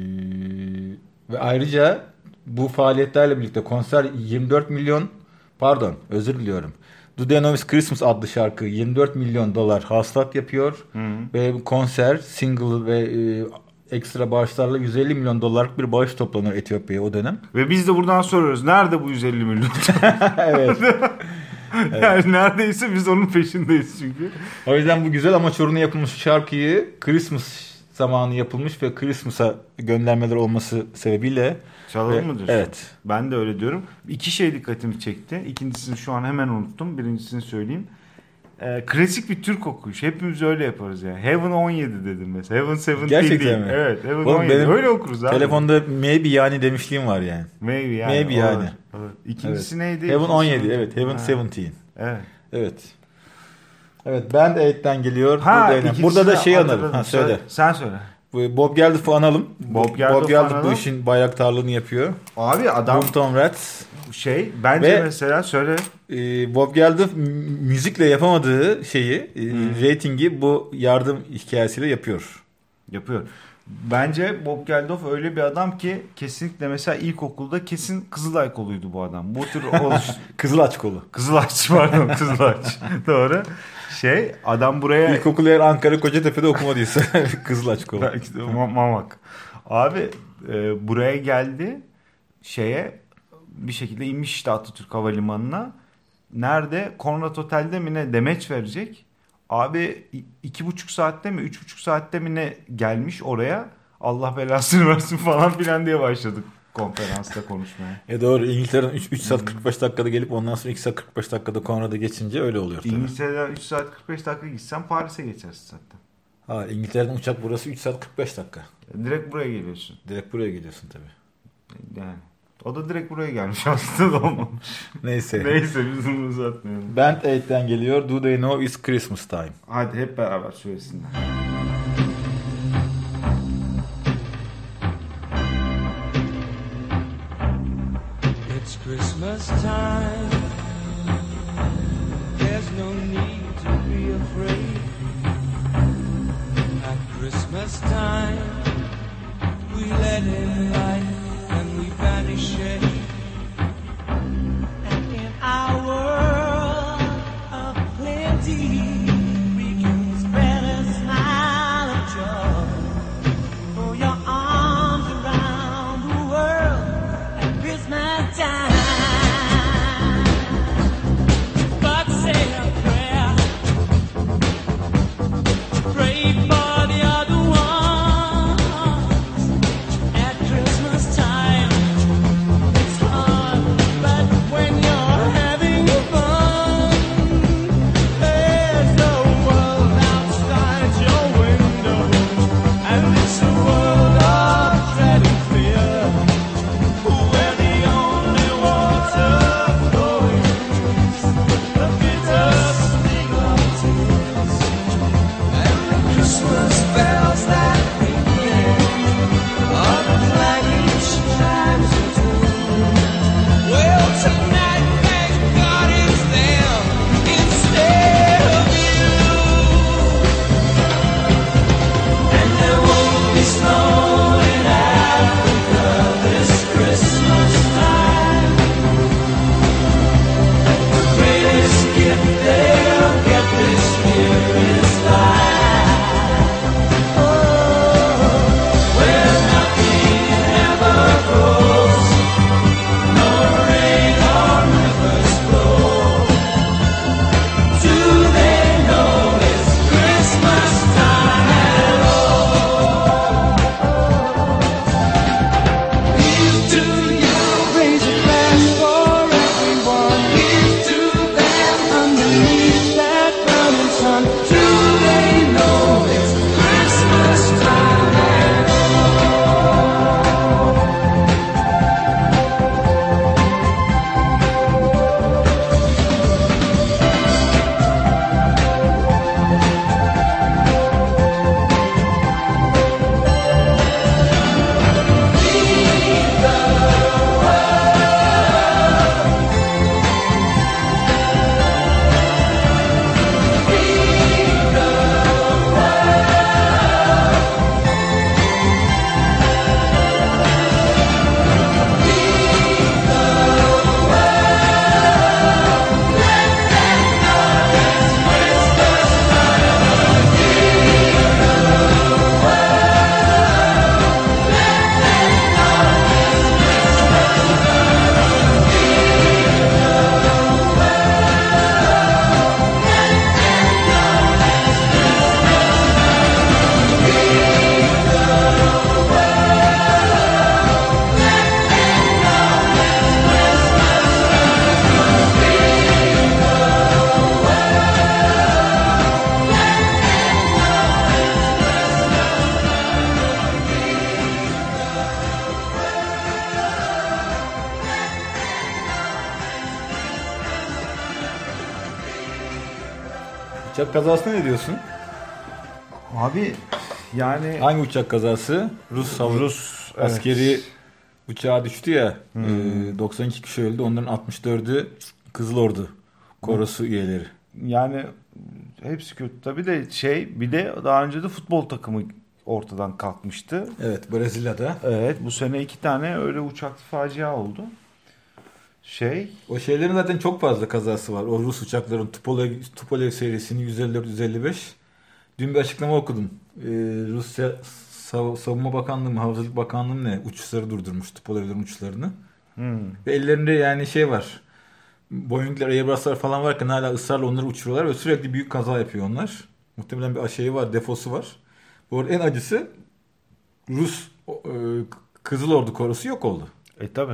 ve ayrıca bu faaliyetlerle birlikte konser yirmi dört milyon, pardon özür diliyorum. Do They Know It's Christmas adlı şarkı yirmi dört milyon dolar hasılat yapıyor. Hı. Ve konser, single ve e, ekstra bağışlarla yüz elli milyon dolarlık bir bağış toplanıyor Etiyopya'ya o dönem. Ve biz de buradan soruyoruz. Nerede bu yüz elli milyon? Evet. Yani neredeyse biz onun peşindeyiz çünkü. O yüzden bu güzel amaç uğruna yapılmış şarkıyı Christmas zamanı yapılmış ve Christmas'a göndermeler olması sebebiyle Çalalım ve, mı diyorsun? Evet. Ben de öyle diyorum. İki şey dikkatimi çekti. İkincisini şu an hemen unuttum. Birincisini söyleyeyim. Ee, klasik bir Türk okuyuş. Hepimiz öyle yaparız yani. Heaven on yedi dedim mesela. Heaven seventeen Gerçekten değil. mi? Evet. Heaven Oğlum on yedi. benim Öyle okuruz abi. Telefonda maybe yani demişliğim var yani. Maybe yani. Maybe olur. yani. Evet. İkincisi Evet. neydi? Heaven İkincisi on yedi, neydi? evet. Heaven Ha. seventeen. Evet. Evet. Evet, Band Aid'den geliyor. Ha, Burada, ikincisini burada da şey analım. hatırladım. Ha, söyle. Sen söyle. Bu Bob Geldof'u analım. Bob Geldof Geldof analım. bu işin bayraktarlığını yapıyor. Abi adam Boomtown Rats. şey bence Ve- mesela söyle. Ee, Bob Geldof m- müzikle yapamadığı şeyi, e, ratingi bu yardım hikayesiyle yapıyor. Yapıyor. Bence Bob Geldof öyle bir adam ki kesinlikle mesela ilkokulda kesin Kızılay koluydu bu adam. Bu tür oluş... Kızılaç kolu. Kızılaç pardon Kızılaç. Doğru. Şey adam buraya... İlkokul eğer Ankara Kocatepe'de okumadıysa Kızılaç kolu. Belki de ma- mamak. Abi e, buraya geldi şeye bir şekilde inmiş işte Atatürk Havalimanı'na. Nerede? Konrad Otel'de mi ne demeç verecek? Abi iki buçuk saatte mi üç buçuk saatte mi ne gelmiş oraya, Allah belasını versin falan filan diye başladık konferansta konuşmaya. E doğru, İngiltere'den üç saat kırk beş dakikada gelip ondan sonra iki saat kırk beş dakikada Konrad'a geçince öyle oluyor tabii. İngiltere'den üç saat kırk beş dakika gitsen Paris'e geçersin zaten. Ha, İngiltere'den uçak burası üç saat kırk beş dakika. Direkt buraya geliyorsun. Direkt buraya geliyorsun tabii. Yani o da direkt buraya gelmiş aslında da olmamış. Neyse. Neyse biz bunu uzatmayalım. Band Aid'den geliyor. Do They Know It's Christmas Time. Hadi hep beraber söylesinler. It's Christmas time. There's no need to be afraid. At Christmas time, we let in light and we banish shade. And in our world of plenty, we can spread a Uçak kazasına ne diyorsun? Abi yani Hangi uçak kazası? Rus hava Rus askeri evet. uçağa düştü ya. Hmm. E, doksan iki kişi öldü. Onların altmış dördü Kızıl Ordu Korosu hmm. üyeleri. Yani hepsi kötü. Tabii de şey bir de daha önce de futbol takımı ortadan kalkmıştı. Evet, Brezilya'da. Evet, bu sene iki tane öyle uçaklı facia oldu. Şey, o şeylerin zaten çok fazla kazası var. O Rus uçakların Tupolev, Tupolev serisinin yüz elli dört yüz elli beş. Dün bir açıklama okudum. Ee, Rusya Sav- Savunma Bakanlığı mı, Havacılık Bakanlığı mı ne uçuşları durdurmuş, Tupolev'lerin uçuşlarını. Hmm. Ve ellerinde yani şey var. Boeing'ler, Airbus'lar falan varken hala ısrarla onları uçuruyorlar ve sürekli büyük kaza yapıyor onlar. Muhtemelen bir şeyi var, defosu var. Bu arada en acısı Rus e, Kızıl Ordu Korosu yok oldu. E tabi.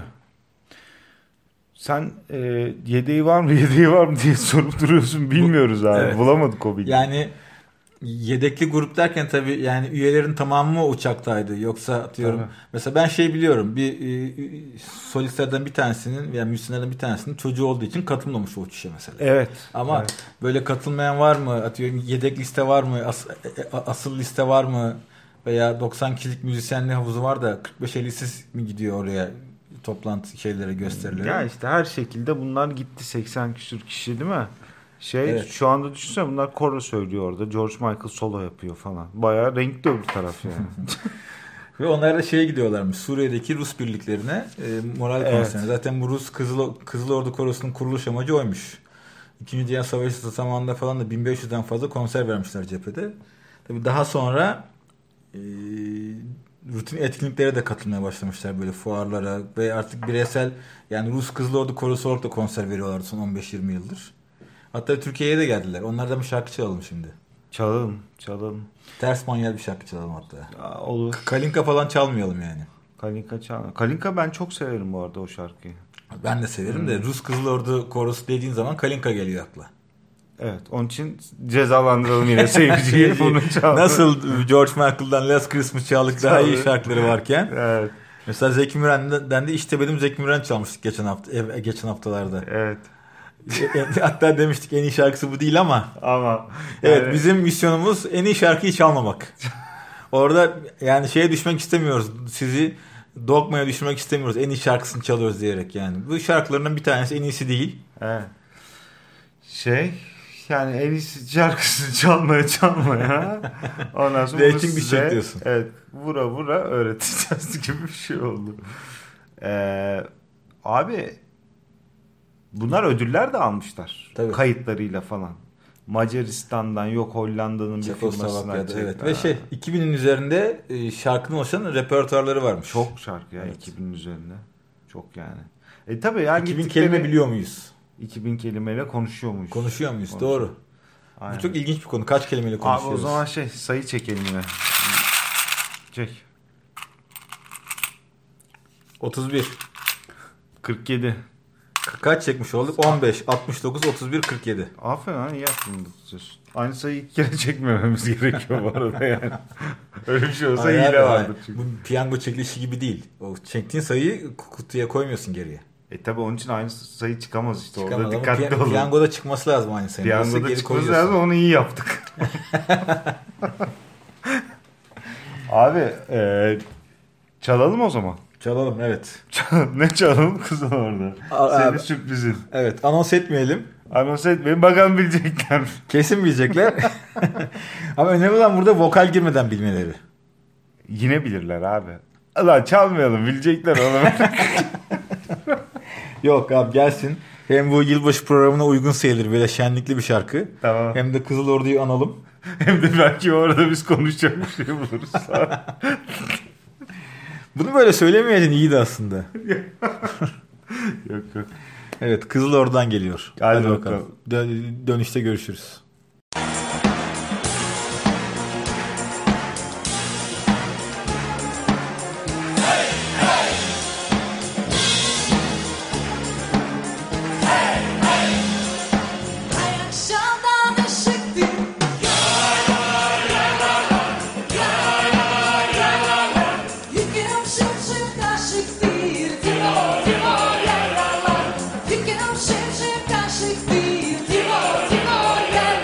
Sen e, yedeği var mı yedeği var mı diye sorup duruyorsun. Bilmiyoruz abi. Evet. Bulamadık o bilgiyi. Yani yedekli grup derken tabii yani üyelerin tamamı mı uçaktaydı? Yoksa atıyorum tabii. Mesela ben şey biliyorum. Bir e, solistlerden bir tanesinin veya müzisyenlerden bir tanesinin çocuğu olduğu için katılmamış o uçuşa mesela. Evet. Ama evet. böyle katılmayan var mı? Atıyorum yedek liste var mı? As, asıl liste var mı? Veya doksan kişilik müzisyenli havuzu var da kırk beş ellisiz mi gidiyor oraya? Toplantı şeyleri gösterilir. Ya işte her şekilde bunlar gitti seksen küsur kişi değil mi? Şey evet. Şu anda düşünsene bunlar koro söylüyor orada. George Michael solo yapıyor falan. Bayağı renkli öbür taraf yani. Ve onlar da şeye gidiyorlarmış. Suriye'deki Rus birliklerine e, moral evet. konserine. Zaten bu Rus Kızıl, Kızıl Ordu Korosu'nun kuruluş amacı oymuş. İkinci Dünya Savaşı zamanında falan da bin beş yüzden fazla konser vermişler cephede. Tabii daha sonra e, rutin etkinliklere de katılmaya başlamışlar böyle fuarlara ve artık bireysel yani Rus Kızıl Ordu Korosu olarak da konser veriyorlardı son on beş yirmi yıldır. Hatta Türkiye'ye de geldiler. Onlardan bir şarkı çalalım şimdi. Çalalım, çalalım. Ters manyel bir şarkı çalalım hatta. Ya, olur. Kalinka falan çalmayalım yani. Kalinka çalmayalım. Kalinka ben çok severim bu arada o şarkıyı. Ben de severim hmm. de Rus Kızıl Ordu Korosu dediğin zaman Kalinka geliyor akla. Evet, onun için cezalandıralım yine seyirciyi bunu çalalım. Nasıl George Michael'dan Last Christmas çaldık daha iyi şarkıları varken. Evet. Mesela Zeki Müren'den de işte benim Zeki Müren çalmıştık geçen hafta geçen haftalarda. Evet. Hatta demiştik en iyi şarkısı bu değil ama. Ama. Evet yani... bizim misyonumuz en iyi şarkıyı çalmamak. Orada yani şeye düşmek istemiyoruz. Sizi dogmaya düşürmek istemiyoruz. En iyi şarkısını çalıyoruz diyerek yani. Bu şarkılarının bir tanesi en iyisi değil. Evet. Şey yani en iyisi şarkısını çalmaya çalmaya. Ondan sonra bunu size diyorsun. Evet, vura vura öğreteceğiz gibi bir şey oldu. Ee, abi bunlar ödüller de almışlar. Tabii. Kayıtlarıyla falan. Macaristan'dan yok Hollanda'nın bir firmasına. Evet. Ve şey iki binin üzerinde şarkının oluşan repertuarları varmış. Çok şarkı ya evet. iki binin üzerinde. Çok yani. E tabii yani iki bin kelime biliyor muyuz? iki bin kelimeyle konuşuyor muyuz? Konuşuyor muyuz? Konuşuyor. Doğru. Aynen. Bu çok ilginç bir konu. Kaç kelimeyle konuşuyoruz? Abi o zaman şey sayı çekelim yine. Çek. otuz bir. kırk yedi. Kaç çekmiş olduk? on beş, altmış dokuz, otuz bir, kırk yedi. Aferin ha iyi yaptın. Aynı sayıyı iki kere çekmememiz gerekiyor bu arada yani. Öyle bir şey olsa Hayır, hile vardır çünkü. Bu piyango çekilişi gibi değil. O çektiğin sayıyı kutuya koymuyorsun geriye. E tabi onun için aynı sayı çıkamaz işte. Çıkamaz. Orada dikkatli piy- olun. Piyangoda çıkması lazım aynı sayı. Piyangoda çıkması lazım, onu iyi yaptık. Abi e, çalalım o zaman. Çalalım evet. Ne çalalım kızım orada? A- Senin abi, sürprizin. Evet anons etmeyelim. Anons etmeyelim bakalım bilecekler. Kesin bilecekler. Ama önemli olan burada vokal girmeden bilmeleri. Yine bilirler abi. Ulan çalmayalım bilecekler onu. Yok abi gelsin. Hem bu yılbaşı programına uygun sayılır böyle şenlikli bir şarkı. Tamam. Hem de Kızıl Ordu'yu analım. Hem de belki orada biz konuşacak bir şey buluruz. Bunu böyle söylemeyeydin iyiydi aslında. Yok yok. Evet Kızıl Ordu'dan geliyor. Hadi, Hadi bakalım. bakalım. Dön- dönüşte görüşürüz. Tycker de känns kaşık bir Timo, Timo, yeah.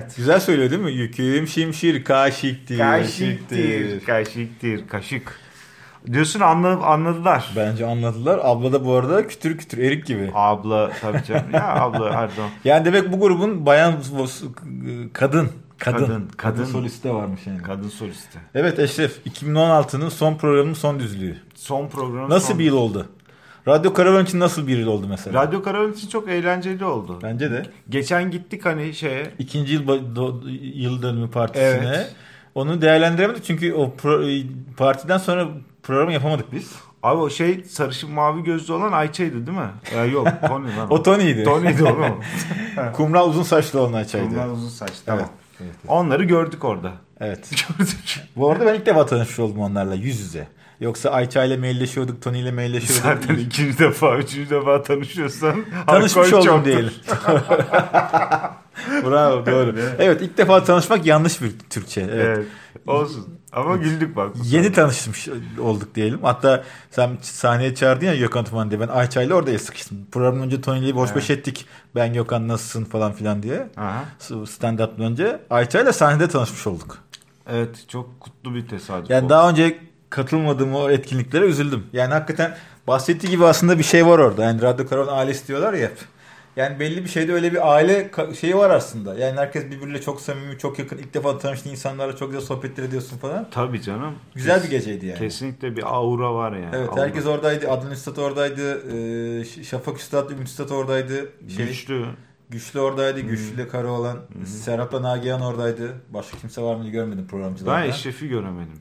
Evet. Güzel söylüyor değil mi? Yüküm şimşir kaşiktir. Kaşıktır. Kaşıktır. Kaşık. Diyorsun anla, anladılar. Bence anladılar. Abla da bu arada kütür kütür erik gibi. Abla tabii canım. Ya abla her zaman. Yani demek bu grubun bayan kadın kadın kadın, Kadın. solisti de varmış yani. Kadın solisti. Evet Eşref, iki bin on altının son programının son düzlüğü. Son program. Nasıl son... bir yıl oldu? Radyo Karavan için nasıl bir yıl oldu mesela? Radyo Karavan için çok eğlenceli oldu. Bence de. Geçen gittik hani şeye. İkinci yıl, do- yıl dönümü partisine. Evet. Onu değerlendiremedik çünkü o pro- partiden sonra programı yapamadık biz. Abi o şey sarışın mavi gözlü olan Ayça'ydı değil mi? Ya yok Tony lan. O Tony'ydi. Tony'di o mu? Kumral uzun saçlı olan Ayça'ydı. Kumral uzun saç tamam. Evet. Evet, evet. Onları gördük orada. Evet. Gördük. Bu arada ben ilk defa tanışmış oldum onlarla yüz yüze. Yoksa Ayça ile mailleşiyorduk, Tony ile mailleşiyorduk. Zaten ikinci defa, üçüncü defa tanışıyorsan Tanışmış alkol oldum çoktur. diyelim. Bravo doğru. Evet ilk defa tanışmak yanlış bir Türkçe. Evet. Evet. Olsun. Ama güldük bak. Yeni tanışmış olduk diyelim. Hatta sen sahneye çağırdın ya Gökhan Tuman diye. Ben Ayça ile orada sıkıştım. Programın önce Tony ile boş Evet. beş ettik. Ben Gökhan nasılsın falan filan diye. Aha. Stand-up'dan önce Ayça ile sahnede tanışmış olduk. Evet çok kutlu bir tesadüf Yani oldu. daha önce katılmadığım o etkinliklere üzüldüm. Yani hakikaten bahsettiği gibi aslında bir şey var orada. Yani Radyo Karavan ailesi diyorlar ya hep. Yani belli bir şeyde öyle bir aile ka- şeyi var aslında. Yani herkes birbiriyle çok samimi, çok yakın. İlk defa tanıştığın insanlarla çok güzel sohbetler ediyorsun falan. Tabii canım. Güzel Kes- bir geceydi yani. Kesinlikle bir aura var yani. Evet Aura. herkes oradaydı. Adnan Üstad oradaydı. Ee, Ş- Şafak Üstad, Ümit Üstad oradaydı. Şey, Güçlü. Güçlü oradaydı. Güçlü ile karı olan. Serap'la Nagihan oradaydı. Başka kimse var mıydı görmedim programcılardan. Ben Eşref'i göremedim.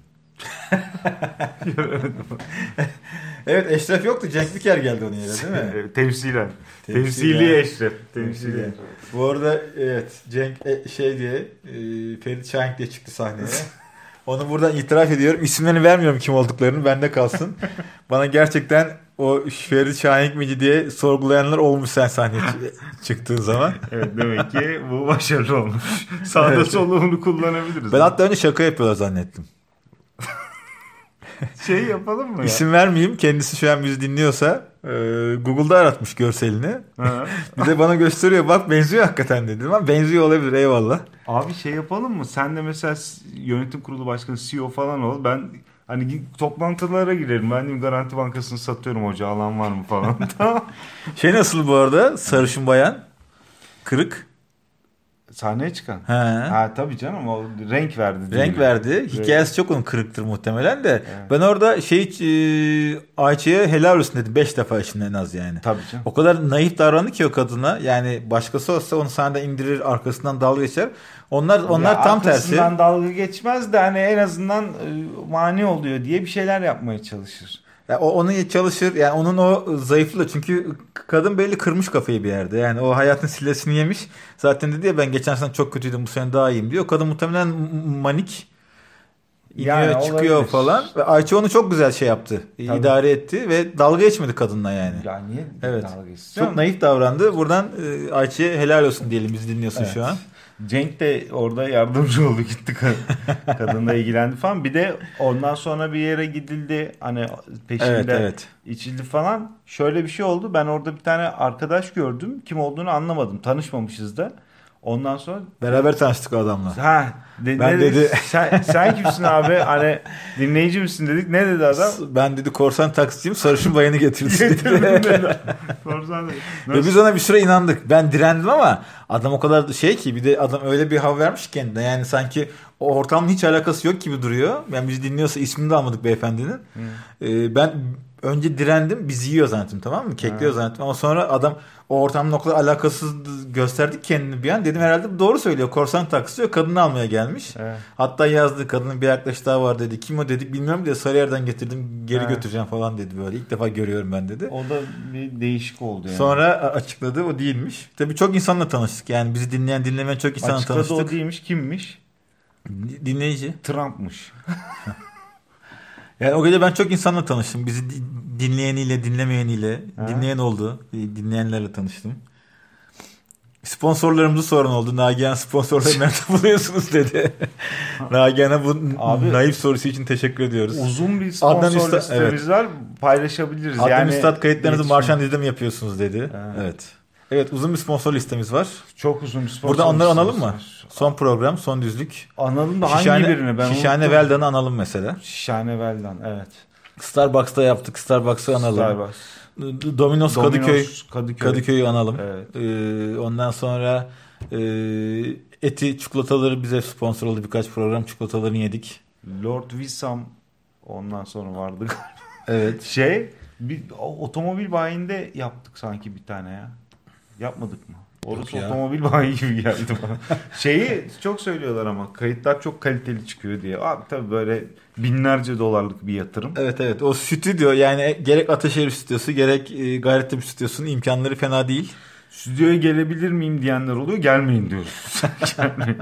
Evet Eşref yoktu. Cenk Biker geldi onun yerine değil mi? Temsilen. Temsilen. Temsili Eşref. Temsili. Bu arada evet Cenk e, şey diye e, Ferit Şahin diye çıktı sahneye. Onu buradan itiraf ediyorum. İsimlerini vermiyorum kim olduklarını. Bende kalsın. Bana gerçekten o Ferit Şahin miydi diye sorgulayanlar olmuş sen sahneye ç- çıktığın zaman. Evet demek ki bu başarılı olmuş. Sağda Evet. solda bunu kullanabiliriz. Ben hatta önce şaka yapıyorlar zannettim. Şey yapalım mı ya? İsim vermeyeyim. Kendisi şu an bizi dinliyorsa e, Google'da aratmış görselini. Ha. Bir de bana gösteriyor. Bak benziyor hakikaten dedim. Ama benziyor olabilir eyvallah. Abi şey yapalım mı? Sen de mesela yönetim kurulu başkanı C E O falan ol. Ben hani toplantılara girerim. Ben diyeyim Garanti Bankası'nı satıyorum hoca alan var mı falan. Tamam. Şey nasıl bu arada? Sarışın bayan. Kırık. Sahneye çıkan. He. Ha tabii canım o renk verdi. Renk diyelim. verdi. Hikayesi çok onun kırıktır muhtemelen de. Evet. Ben orada şey e, Ayça'ya helal olsun dedim. Beş defa içinde en az yani. Tabii canım. O kadar naif davrandı ki o kadına. Yani başkası olsa onu sahneden indirir arkasından dalga geçer. Onlar onlar Ya tam tersi. arkasından dalga geçmez de hani en azından e, mani oluyor diye bir şeyler yapmaya çalışır. Ya o onu çalışır. Yani onun o zayıflığı çünkü kadın belli kırmış kafayı bir yerde. Yani o hayatın sillesini yemiş. Zaten dedi ya ben geçen sene çok kötüydüm bu sene daha iyiyim diyor. Kadın muhtemelen manik iniyor Yani çıkıyor olabilir. falan. Ve Ayça onu çok güzel şey yaptı. Tabii. İdare etti ve dalga geçmedi kadınla yani. Ya niye Evet. dalga geçsin? Çok naif davrandı. Buradan e, Ayça'ya helal olsun diyelim bizi dinliyorsun Evet. şu an. Cenk de orada yardımcı oldu gitti kad- kadınla ilgilendi falan. Bir de ondan sonra bir yere gidildi hani peşinde Evet, evet. içildi falan. Şöyle bir şey oldu. Ben orada bir tane arkadaş gördüm. Kim olduğunu anlamadım. Tanışmamışız da. Ondan sonra Beraber tanıştık o adamla. ha de, Ben ne dedi- sen, sen kimsin abi? Hani dinleyici misin dedik. Ne dedi adam? Ben dedi korsan taksiciyim sarışın bayanı getirdi. Getirdim dedi. Korsan dedi. Ve biz ona bir süre inandık. Ben direndim ama adam o kadar şey ki bir de adam öyle bir hava vermiş kendine. Yani sanki o ortamla hiç alakası yok gibi duruyor. Yani bizi dinliyorsa ismini de almadık beyefendinin. Ee, ben önce direndim. Bizi yiyor zannettim tamam mı? Kekliyor zannettim. Ama sonra adam o ortamla o kadar alakasız gösterdik kendini bir an. Dedim herhalde doğru söylüyor. Korsan taksi diyor. Kadını almaya gelmiş. Evet. Hatta yazdı. Kadının bir arkadaş daha var dedi. Kim o dedik bilmiyorum diye Sarıyer'den getirdim. Geri Evet. götüreceğim falan dedi böyle. İlk defa görüyorum ben dedi. O da bir değişik oldu yani. Sonra açıkladı o değilmiş. Tabii çok insanla tanıştık. Yani bizi dinleyen dinlemeyen çok insanla açıkladı o tanıştık. değilmiş. Kimmiş? Dinleyici. Trump'mış. Yani o gece ben çok insanla tanıştım. Bizi di- dinleyeniyle, dinlemeyeniyle, Ha. dinleyen oldu. Dinleyenlerle tanıştım. Sponsorlarımızı soran oldu. Nagihan sponsorları nerede buluyorsunuz dedi. Nagihan'a bu Abi- naif sorusu için teşekkür ediyoruz. Uzun bir Adnan sponsor Üstad- listemiz var. Paylaşabiliriz. Adnan yani Üstad kayıtlarınızı iletişim- Marşan Diz'de mi yapıyorsunuz dedi. Ha. Evet. Evet, uzun bir sponsor listemiz var. Çok uzun bir sponsor Burada onları listemiz analım mı? var. Son program, son düzlük. Analım da hangi Şişhane, birini? Ben Şişhane unuttum. Velda'nı analım mesela. Şişhane Veldan, evet. Starbucks'ta yaptık. Starbucks'ı analım. Starbucks. Domino's, Domino's Kadıköy. Kadıköy. Kadıköy'ü analım. Evet. Ee, ondan sonra e, Eti çikolataları bize sponsor oldu. Birkaç program çikolatalarını yedik. Lord Wissam ondan sonra vardı. Evet. Şey, bir otomobil bayinde yaptık sanki bir tane ya. Yapmadık mı? Orası Yok ya. otomobil bayi gibi geldi bana. Şeyi çok söylüyorlar ama kayıtlar çok kaliteli çıkıyor diye. Abi tabii böyle binlerce dolarlık bir yatırım. Evet evet. O stüdyo yani gerek Ataşehir stüdyosu gerek e, Gayrettepe stüdyosunun imkanları fena değil. Stüdyoya gelebilir miyim diyenler oluyor. Gelmeyin diyoruz. Gelmeyin.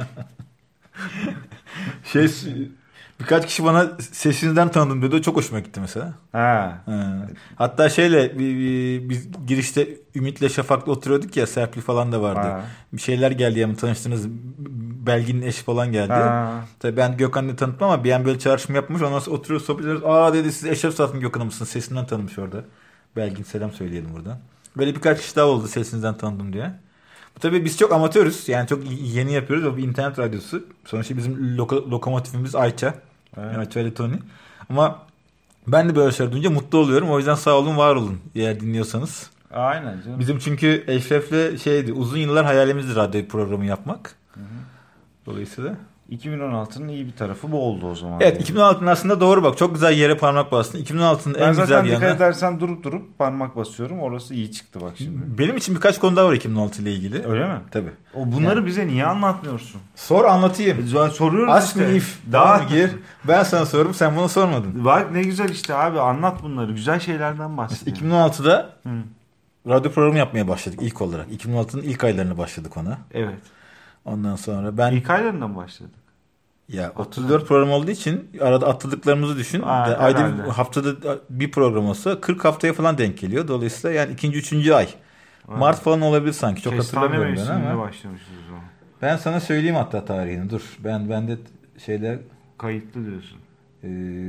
Şey birkaç kişi bana sesinizden tanıdım dedi. O çok hoşuma gitti mesela. Ha. Ha. Hatta şeyle bir- bir- biz girişte Ümit'le Şafak'la oturuyorduk ya, Serpil falan da vardı. Ha. Bir şeyler geldi ya, tanıştınız. Belgin'in eşi falan geldi. Ha. Tabii ben Gökhan'la tanıttım ama bir an böyle çağrışım yapmış. Ondan sonra oturuyoruz, sohbet ediyoruz. Aa dedi, siz Eşref Satın Gökhan'ı mısınız? Sesinden tanımış orada. Belgin, selam söyleyelim buradan. Böyle birkaç kişi daha oldu sesinizden tanıdım diye. Bu tabii biz çok amatörüz. Yani çok yeni yapıyoruz. O bir internet radyosu. Sonuçta bizim loka- lokomotifimiz Ayça. Evet. Ayça ile Tony. Ama ben de böyle şeyler duyunca mutlu oluyorum. O yüzden sağ olun, var olun eğer dinliyorsanız. Aynen canım. Bizim çünkü Eşref'le şeydi, uzun yıllar hayalimizdi radyo programı yapmak. Dolayısıyla. iki bin on altının iyi bir tarafı bu oldu o zaman. Evet, iki bin on altının aslında doğru bak. Çok güzel yere parmak bastın. iki bin on altının Ben en zaten güzel dikkat yanı. edersen durup durup parmak basıyorum. Orası iyi çıktı bak şimdi. Benim için birkaç konu daha var iki bin on altı ile ilgili. Öyle mi? Tabii. O bunları bize niye anlatmıyorsun? Sor, anlatayım. Biz soruyoruz Ask işte. me if. Daha Daha gir. Ben sana sorum, sen bana sormadın. Bak ne güzel işte abi, anlat bunları. Güzel şeylerden bahset. Mesela iki bin on altıda Hı. radyo programı yapmaya başladık ilk olarak. iki bin on altının ilk aylarına başladık ona. Evet. Ondan sonra ben İlk aylarından başladık. ya otuz dört program olduğu için arada atladıklarımızı düşün. Aa, De- Ayda herhalde. bir- haftada bir program olsa kırk haftaya falan denk geliyor. Dolayısıyla yani ikinci, üçüncü ay. Evet. Mart falan olabilir sanki. Çok Kestane hatırlamıyorum ben mevsiminde ama. başlamışız o zaman. Ben sana söyleyeyim hatta tarihini. Dur. Ben bende şeyler Kayıtlı diyorsun. Ee,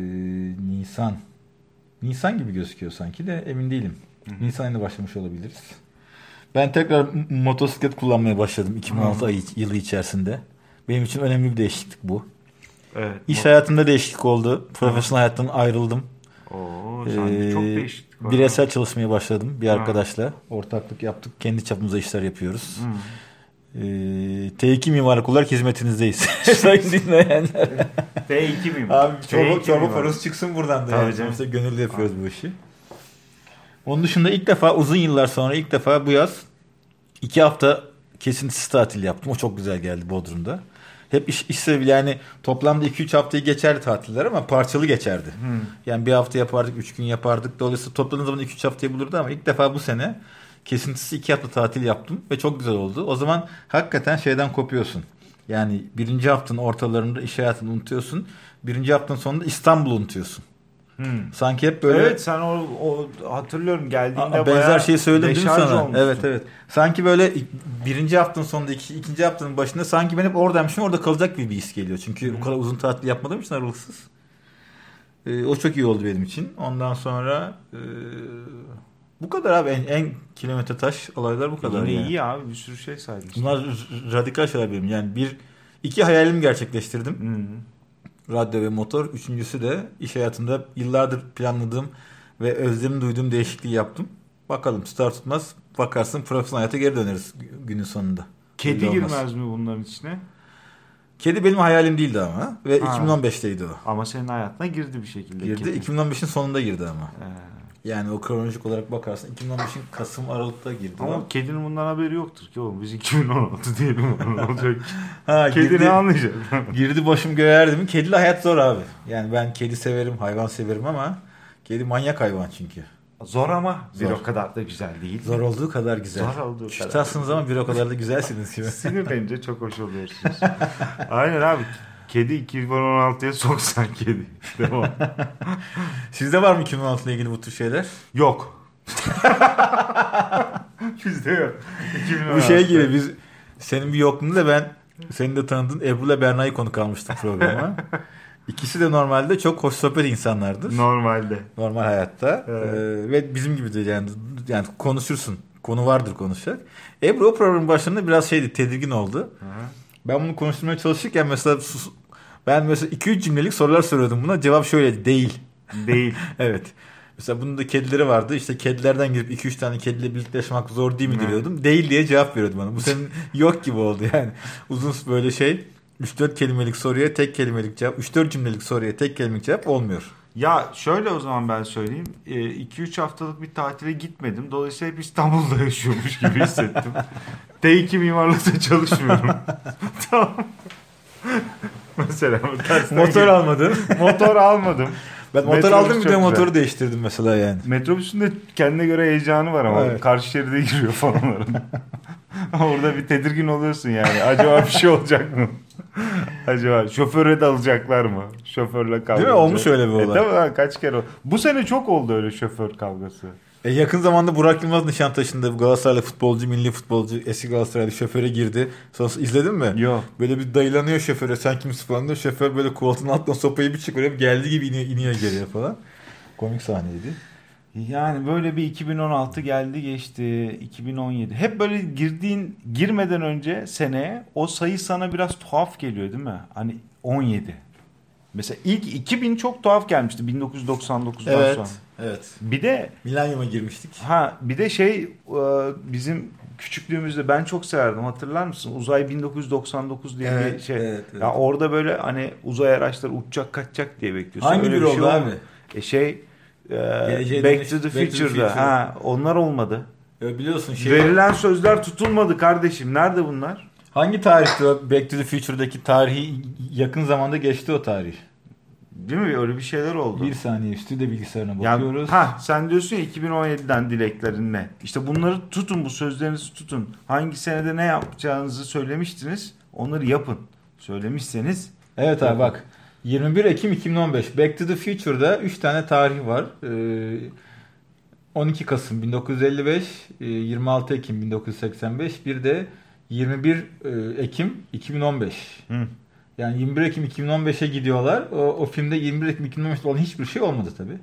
Nisan. Nisan gibi gözüküyor sanki de emin değilim. Nisan ayında başlamış olabiliriz. Ben tekrar m- motosiklet kullanmaya başladım iki bin on altı Hı. ayı, yılı içerisinde. Benim için önemli bir değişiklik bu. Evet. İş hayatımda değişiklik oldu. Profesyonel hayattan ayrıldım. Oo, sende çok Ee, değişiklik var. Bireysel çalışmaya başladım bir Ha. arkadaşla. Ortaklık yaptık. Kendi çapımıza işler yapıyoruz. Hı. Ee, T iki mimarlık olarak hizmetinizdeyiz. Sayın dinleyenler. T iki miyim? Abi T çorba, iki çorba miyim? parası çıksın buradan da. Tabii Yani. canım. Sonuçta gönüllü yapıyoruz bu işi. Onun dışında ilk defa uzun yıllar sonra ilk defa bu yaz iki hafta kesintisiz tatil yaptım. O çok güzel geldi Bodrum'da. Hep iş, iş sebebi yani toplamda iki üç haftayı geçerdi tatiller ama parçalı geçerdi. Hı. Yani bir hafta yapardık, üç gün yapardık. Dolayısıyla topladığınız zaman iki üç haftayı bulurdu ama ilk defa bu sene kesintisiz iki hafta tatil yaptım ve çok güzel oldu. O zaman hakikaten şeyden kopuyorsun. Yani birinci haftanın ortalarında iş hayatını unutuyorsun. Birinci haftanın sonunda İstanbul'u unutuyorsun. Hı. Sanki hep böyle... Evet, sen o, o hatırlıyorum geldiğinde Aa, bayağı benzer şeyi söyledim değil mi deşarj sana? olmuştun. Evet evet. Sanki böyle birinci haftanın sonunda iki, ikinci haftanın başında sanki ben hep oradaymışım, orada kalacak gibi bir his geliyor. Çünkü o kadar uzun tatil yapmadığım için aralıksız. Ee, o çok iyi oldu benim için. Ondan sonra e, bu kadar abi, en, en kilometre taş olaylar bu kadar. Yine yani. iyi abi, bir sürü şey saydın. işte. Bunlar r- radikal şeyler benim. Yani bir iki hayalimi gerçekleştirdim. Hı. Radyo ve motor. Üçüncüsü de iş hayatında yıllardır planladığım ve özlem duyduğum değişikliği yaptım. Bakalım tutar tutmaz bakarsın profesyonel hayata geri döneriz günün sonunda. Kedi Belli olmaz. girmez mi bunların içine? Kedi benim hayalim değildi ama. Ve Ha. iki bin on beşteydi o. Ama senin hayatına girdi bir şekilde. Girdi. kedi. iki bin on beşin sonunda girdi ama. Ee, Yani o kronolojik olarak bakarsın iki bin on beşin Kasım Aralık'ta girdi. Ama o. kedinin bundan haberi yoktur ki oğlum. Biz iki bin on altı diyelim. Ne olacak? Ha, Kedi girdi, ne anlayacak? girdi başım göğerdi mi? Kedili hayat zor abi. Yani ben kedi severim, hayvan severim ama kedi manyak hayvan çünkü. Zor ama bir Zor. o kadar da güzel değil. Zor olduğu kadar güzel. Zor olduğu kadar. Çıtarsınız ama bir o kadar da güzelsiniz gibi. Sinirlenince çok hoş oluyorsunuz. Aynen abi. Kedi iki bin on altıya soksan kedi. Devam. Sizde var mı iki bin on altı ile ilgili bu tür şeyler? Yok. Bizde yok. iki bin on altı. Bu şey gibi biz senin bir yokluğunda da ben senin de tanıdığın Ebru ile Berna'yı konuk almıştık programa. İkisi de normalde çok hoş sohbet insanlardır. Normalde. Normal hayatta. Evet. Ee, ve bizim gibi de yani, yani konuşursun. konu vardır konuşacak. Ebru o programın başlarında biraz şeydi, tedirgin oldu. Hı. Ben bunu konuşturmaya çalışırken mesela sus, ben mesela iki üç cümlelik sorular soruyordum buna. Cevap şöyle, değil. Değil. Evet. Mesela bunun da kedileri vardı. İşte kedilerden girip iki üç tane kediyle birlikte yaşamak zor değil mi diyordum. Değil diye cevap veriyordu bana. Bu senin yok gibi oldu yani. Uzun böyle şey üç dört kelimelik soruya tek kelimelik cevap, üç dört cümlelik soruya tek kelimelik cevap olmuyor. Ya şöyle o zaman ben söyleyeyim. iki üç haftalık bir tatile gitmedim. Dolayısıyla hep İstanbul'da yaşıyormuş gibi hissettim. T iki mimarlıkta çalışmıyorum. Tamam. Mesela motor almadın. Motor almadım. Ben motor Metrobüs aldım, bir de motoru güzel. değiştirdim mesela yani. Metrobüsün de kendine göre heyecanı var ama evet. Karşı şeride giriyor falan orada. Orada bir tedirgin oluyorsun yani. Acaba bir şey olacak mı? Acaba şoföre de alacaklar mı? Şoförle kavga. Değil mi? Olmuş öyle bir olay. E, tabii lan, kaç kere oldu. Bu sene çok oldu öyle şoför kavgası. E yakın zamanda Burak Yılmaz Nişantaşı'nda Galatasaraylı futbolcu, milli futbolcu, eski Galatasaraylı şoföre girdi. Sonra izledin mi? Yok. Böyle bir dayılanıyor şoföre. Sen kimsin falan diyor. Şoför böyle koltuğun altından sopayı bir çıkarıyor. Geldiği gibi iniyor, iniyor geriye falan. Komik sahneydi. Yani böyle bir iki bin on altı geldi geçti. iki bin on yedi. Hep böyle girdiğin, girmeden önce seneye o sayı sana biraz tuhaf geliyor değil mi? Hani on yedi. Mesela ilk iki bin çok tuhaf gelmişti bin dokuz yüz doksan dokuzdan evet, sonra. Evet. Bir de Milenyum'a girmiştik. Ha bir de şey bizim küçüklüğümüzde ben çok severdim, hatırlar mısın? Uzay bin dokuz yüz doksan dokuz diye evet, bir şey. Evet, evet. Ya orada böyle hani uzay araçları uçacak kaçacak diye bekliyorsun. Hangi bir oldu şey abi? E şey e, Back, Back to to the Future'da. Future'da. Ha onlar olmadı. Ya biliyorsun şey. Verilen sözler tutulmadı kardeşim. Nerede bunlar? Hangi tarihte o Back to the Future'daki tarihi yakın zamanda geçti o tarih? Değil mi? Öyle bir şeyler oldu. Bir saniye üstü de bilgisayarına bakıyoruz. Yani, ha sen diyorsun ya iki bin on yediden dileklerin ne? İşte bunları tutun, bu sözlerinizi tutun. Hangi senede ne yapacağınızı söylemiştiniz. Onları yapın. Söylemişseniz. Evet abi bak. yirmi bir Ekim iki bin on beş. Back to the Future'da üç tane tarih var. Ee, on iki Kasım bin dokuz yüz elli beş, yirmi altı Ekim bin dokuz yüz seksen beş, bir de yirmi bir Ekim iki bin on beş. Hı. Yani yirmi bir Ekim iki bin on beşe gidiyorlar. O, o filmde yirmi bir Ekim iki bin on beşte olan hiçbir şey olmadı tabii.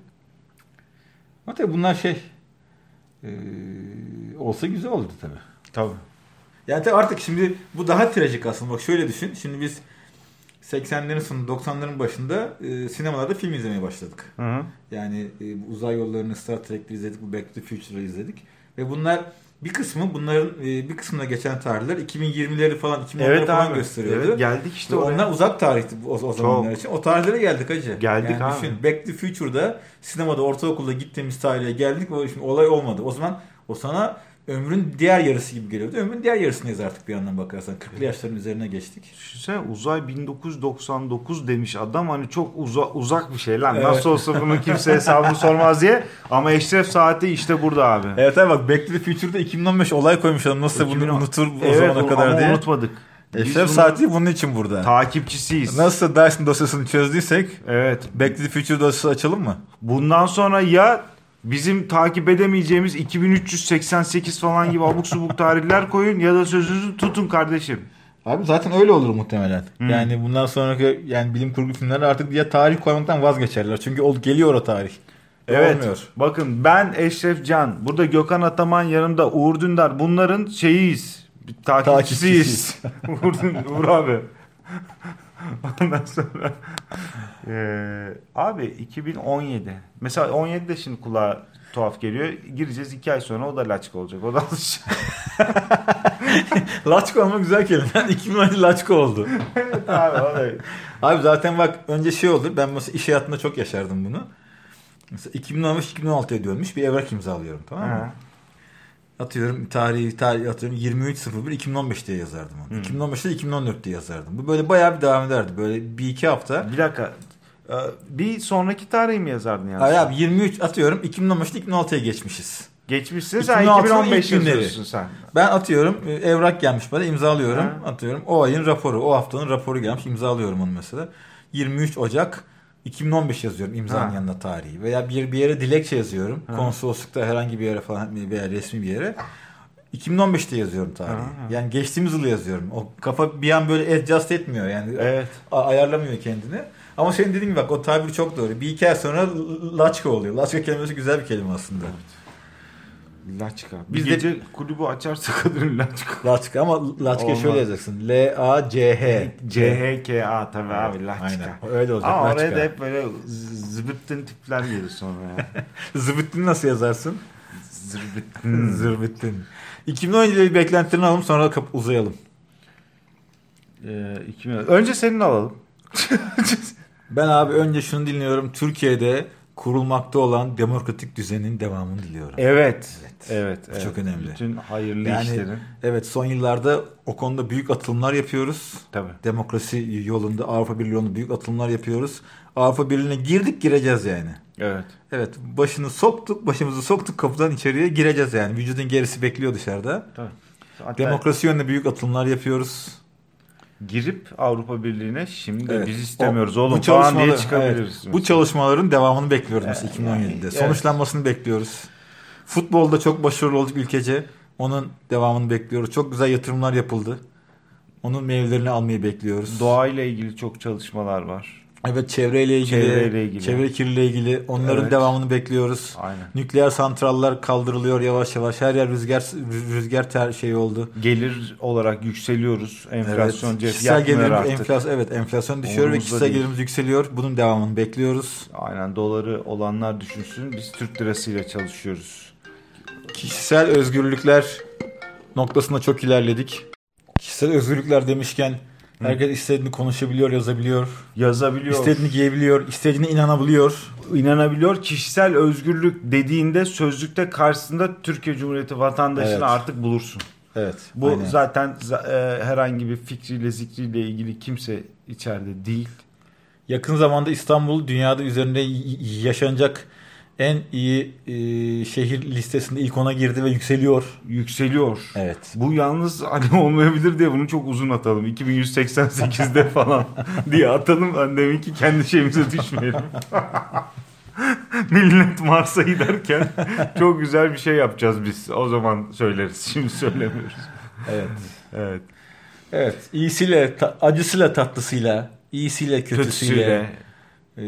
Ama tabii bunlar şey e, olsa güzel oldu tabii. Tabii. Yani tabii artık şimdi bu daha trajik aslında. Bak şöyle düşün. Şimdi biz seksenlerin sonu doksanların başında e, sinemalarda film izlemeye başladık. Hı hı. Yani e, uzay yollarını, Star Trek'te izledik, bu Back to the Future'ı izledik. Ve bunlar bir kısmı bunların e, bir kısmına geçen tarihler iki bin yirmileri falan iki bin onları Evet falan abi. gösteriyordu. Evet, geldik işte Ve oraya. onlar uzak tarihti o, o zamanlar için. O tarihlere geldik hacı. Geldik yani abi. düşün, Back to the Future'da sinemada ortaokulda gittiğimiz tarihe geldik ve şimdi olay olmadı. O zaman o sana ömrün diğer yarısı gibi geliyordu. Ömrün diğer yarısındayız artık bir yandan bakarsan. kırklı yaşların üzerine geçtik. Düşünsene uzay bin dokuz yüz doksan dokuz demiş adam, hani çok uza, uzak bir şey lan. Evet. Nasıl olsa bunun kimse hesabını sormaz diye. Ama Eşref Saati işte burada abi. Evet abi bak Back to the Future'da iki bin on beş olay koymuş adam. Nasıl iki bin bunu on unutur o evet, zamana kadar ama diye. unutmadık. Eşref Saati bunun için burada. Takipçisiyiz. Nasıl Dyson dosyasını çözdüysek Evet. Back to the Future dosyası açalım mı? Bundan sonra ya bizim takip edemeyeceğimiz iki bin üç yüz seksen sekiz falan gibi abuk subuk tarihler koyun ya da sözünüzü tutun kardeşim. Abi zaten öyle olur muhtemelen. Hmm. Yani bundan sonraki yani bilim kurgu filmleri artık ya tarih koymaktan vazgeçerler. Çünkü ol, geliyor o tarih. Evet. Olmuyor. Bakın ben Eşref Can, burada Gökhan Ataman yanımda, Uğur Dündar, bunların şeyiyiz. Takipçisiyiz. Uğur, Dündar, Uğur abi. Ondan sonra ee, abi iki bin on yedi. Mesela on yedide şimdi kulağa tuhaf geliyor. Gireceğiz iki ay sonra o da laçka olacak. O da alışacak. Laçko olma güzel kelime. iki bin on yedi Laçko oldu. Evet abi, o da. Abi zaten bak önce şey olur. Ben mesela iş hayatında çok yaşardım bunu. Mesela iki bin on beş iki bin on altıya dönmüş bir evrak imzalıyorum, tamam mı? Ha. Atıyorum tarihi tarih atıyorum yirmi üç sıfır bir iki bin on beş diye yazardım onu. Hmm. iki bin on beşte iki bin on dört diye yazardım. Bu böyle bayağı bir devam ederdi. Böyle bir iki hafta. Bir dakika. Bir sonraki tarihi mi yazardın yani? Hayır abi yirmi üç atıyorum iki bin on beşte iki bin on altıya geçmişiz. Geçmişsin iki sen bin iki bin on altının beş ilk günleri. yazıyorsun sen. Ben atıyorum evrak gelmiş bana, imzalıyorum. Ha. Atıyorum o ayın raporu, o haftanın raporu gelmiş, imzalıyorum onu mesela. yirmi üç Ocak iki bin on beş yazıyorum imzanın ha. yanına tarihi. Veya bir bir yere dilekçe yazıyorum. Ha. Konsoloslukta herhangi bir yere falan veya resmi bir yere. iki bin on beşte yazıyorum tarihi. Ha. Yani geçtiğimiz yılı yazıyorum. O kafa bir an böyle adjust etmiyor yani. Evet. Ayarlamıyor kendini. Ama senin dediğin gibi bak o tabir çok doğru. Bir iki ay sonra laçka oluyor. Laçka kelimesi güzel bir kelime aslında. Evet. Laçka. Bir Biz de- gece kulübü açarsak adını Laçka. Laçka ama Laçka Olmaz. şöyle yazacaksın. L A C H. C H K A tabii abi Laçka. Aynen. Öyle olacak. Ama Laçka. oraya da hep böyle zıbıttın tipler gelir sonra ya. Zıbıttın nasıl yazarsın? Zırbıttın. Zırbıttın. iki bin on yedi beklentilerini alalım sonra da kap- uzayalım. Ee, iki bin- Önce seninle alalım. Ben abi önce şunu dinliyorum. Türkiye'de kurulmakta olan demokratik düzenin devamını diliyorum. Evet. Evet. Bu evet. çok önemli. Bütün hayırlı Yani işlerin. evet son yıllarda o konuda büyük atılımlar yapıyoruz. Tabii. Demokrasi yolunda Avrupa Birliği yolunda büyük atılımlar yapıyoruz. Avrupa Birliği'ne girdik gireceğiz yani. Evet. Evet başını soktuk başımızı soktuk kapıdan içeriye gireceğiz yani. Vücudun gerisi bekliyor dışarıda. Tabii. Hatta Demokrasi yönünde büyük atılımlar yapıyoruz. girip Avrupa Birliği'ne şimdi Evet. biz istemiyoruz O- oğlum bu falan diye çalışmalar- çıkabiliriz. evet, bu çalışmaların devamını bekliyoruz mesela iki bin on yedide. evet. Sonuçlanmasını bekliyoruz. Futbolda çok başarılı olduk ülkece. Onun devamını bekliyoruz. Çok güzel yatırımlar yapıldı. Onun meyvelerini almayı bekliyoruz. Doğayla ilgili çok çalışmalar var. Evet çevreyle ilgili, Çevreyle ilgili. çevre kirliliğiyle ilgili onların Evet. devamını bekliyoruz. Aynen. Nükleer santrallar kaldırılıyor yavaş yavaş. Her yer rüzgar rüzgar ter şeyi oldu. Gelir olarak yükseliyoruz. Enflasyon Evet. cep Kişisel yakmıyor gelirimiz artık. enflasyon evet enflasyon düşüyor ve Umurumuzda kişisel değil. gelirimiz yükseliyor. Bunun devamını bekliyoruz. Aynen doları olanlar düşünsün. Biz Türk lirasıyla çalışıyoruz. Kişisel özgürlükler noktasında çok ilerledik. Kişisel özgürlükler demişken herkes istediğini konuşabiliyor, yazabiliyor. Yazabiliyor. İstediğini giyebiliyor, istediğine inanabiliyor. inanabiliyor. Kişisel özgürlük dediğinde sözlükte karşısında Türkiye Cumhuriyeti vatandaşını Evet. artık bulursun. Evet. Bu aynen. zaten za- e, herhangi bir fikriyle zikriyle ilgili kimse içeride değil. Yakın zamanda İstanbul dünyada üzerinde y- y- yaşanacak en iyi e, şehir listesinde ilk ona girdi ve yükseliyor. Yükseliyor. Evet. Bu yalnız hani olmayabilir diye bunu çok uzun atalım. iki bin yüz seksen sekizde falan diye atalım. Hani demek ki kendi şeyimize düşmeyelim. Millet Mars'a giderken çok güzel bir şey yapacağız biz. O zaman söyleriz. Şimdi söylemiyoruz. Evet. Evet. Evet. İyisiyle, ta- acısıyla, tatlısıyla, iyisiyle, kötüsüyle, Kötüsüyle. e,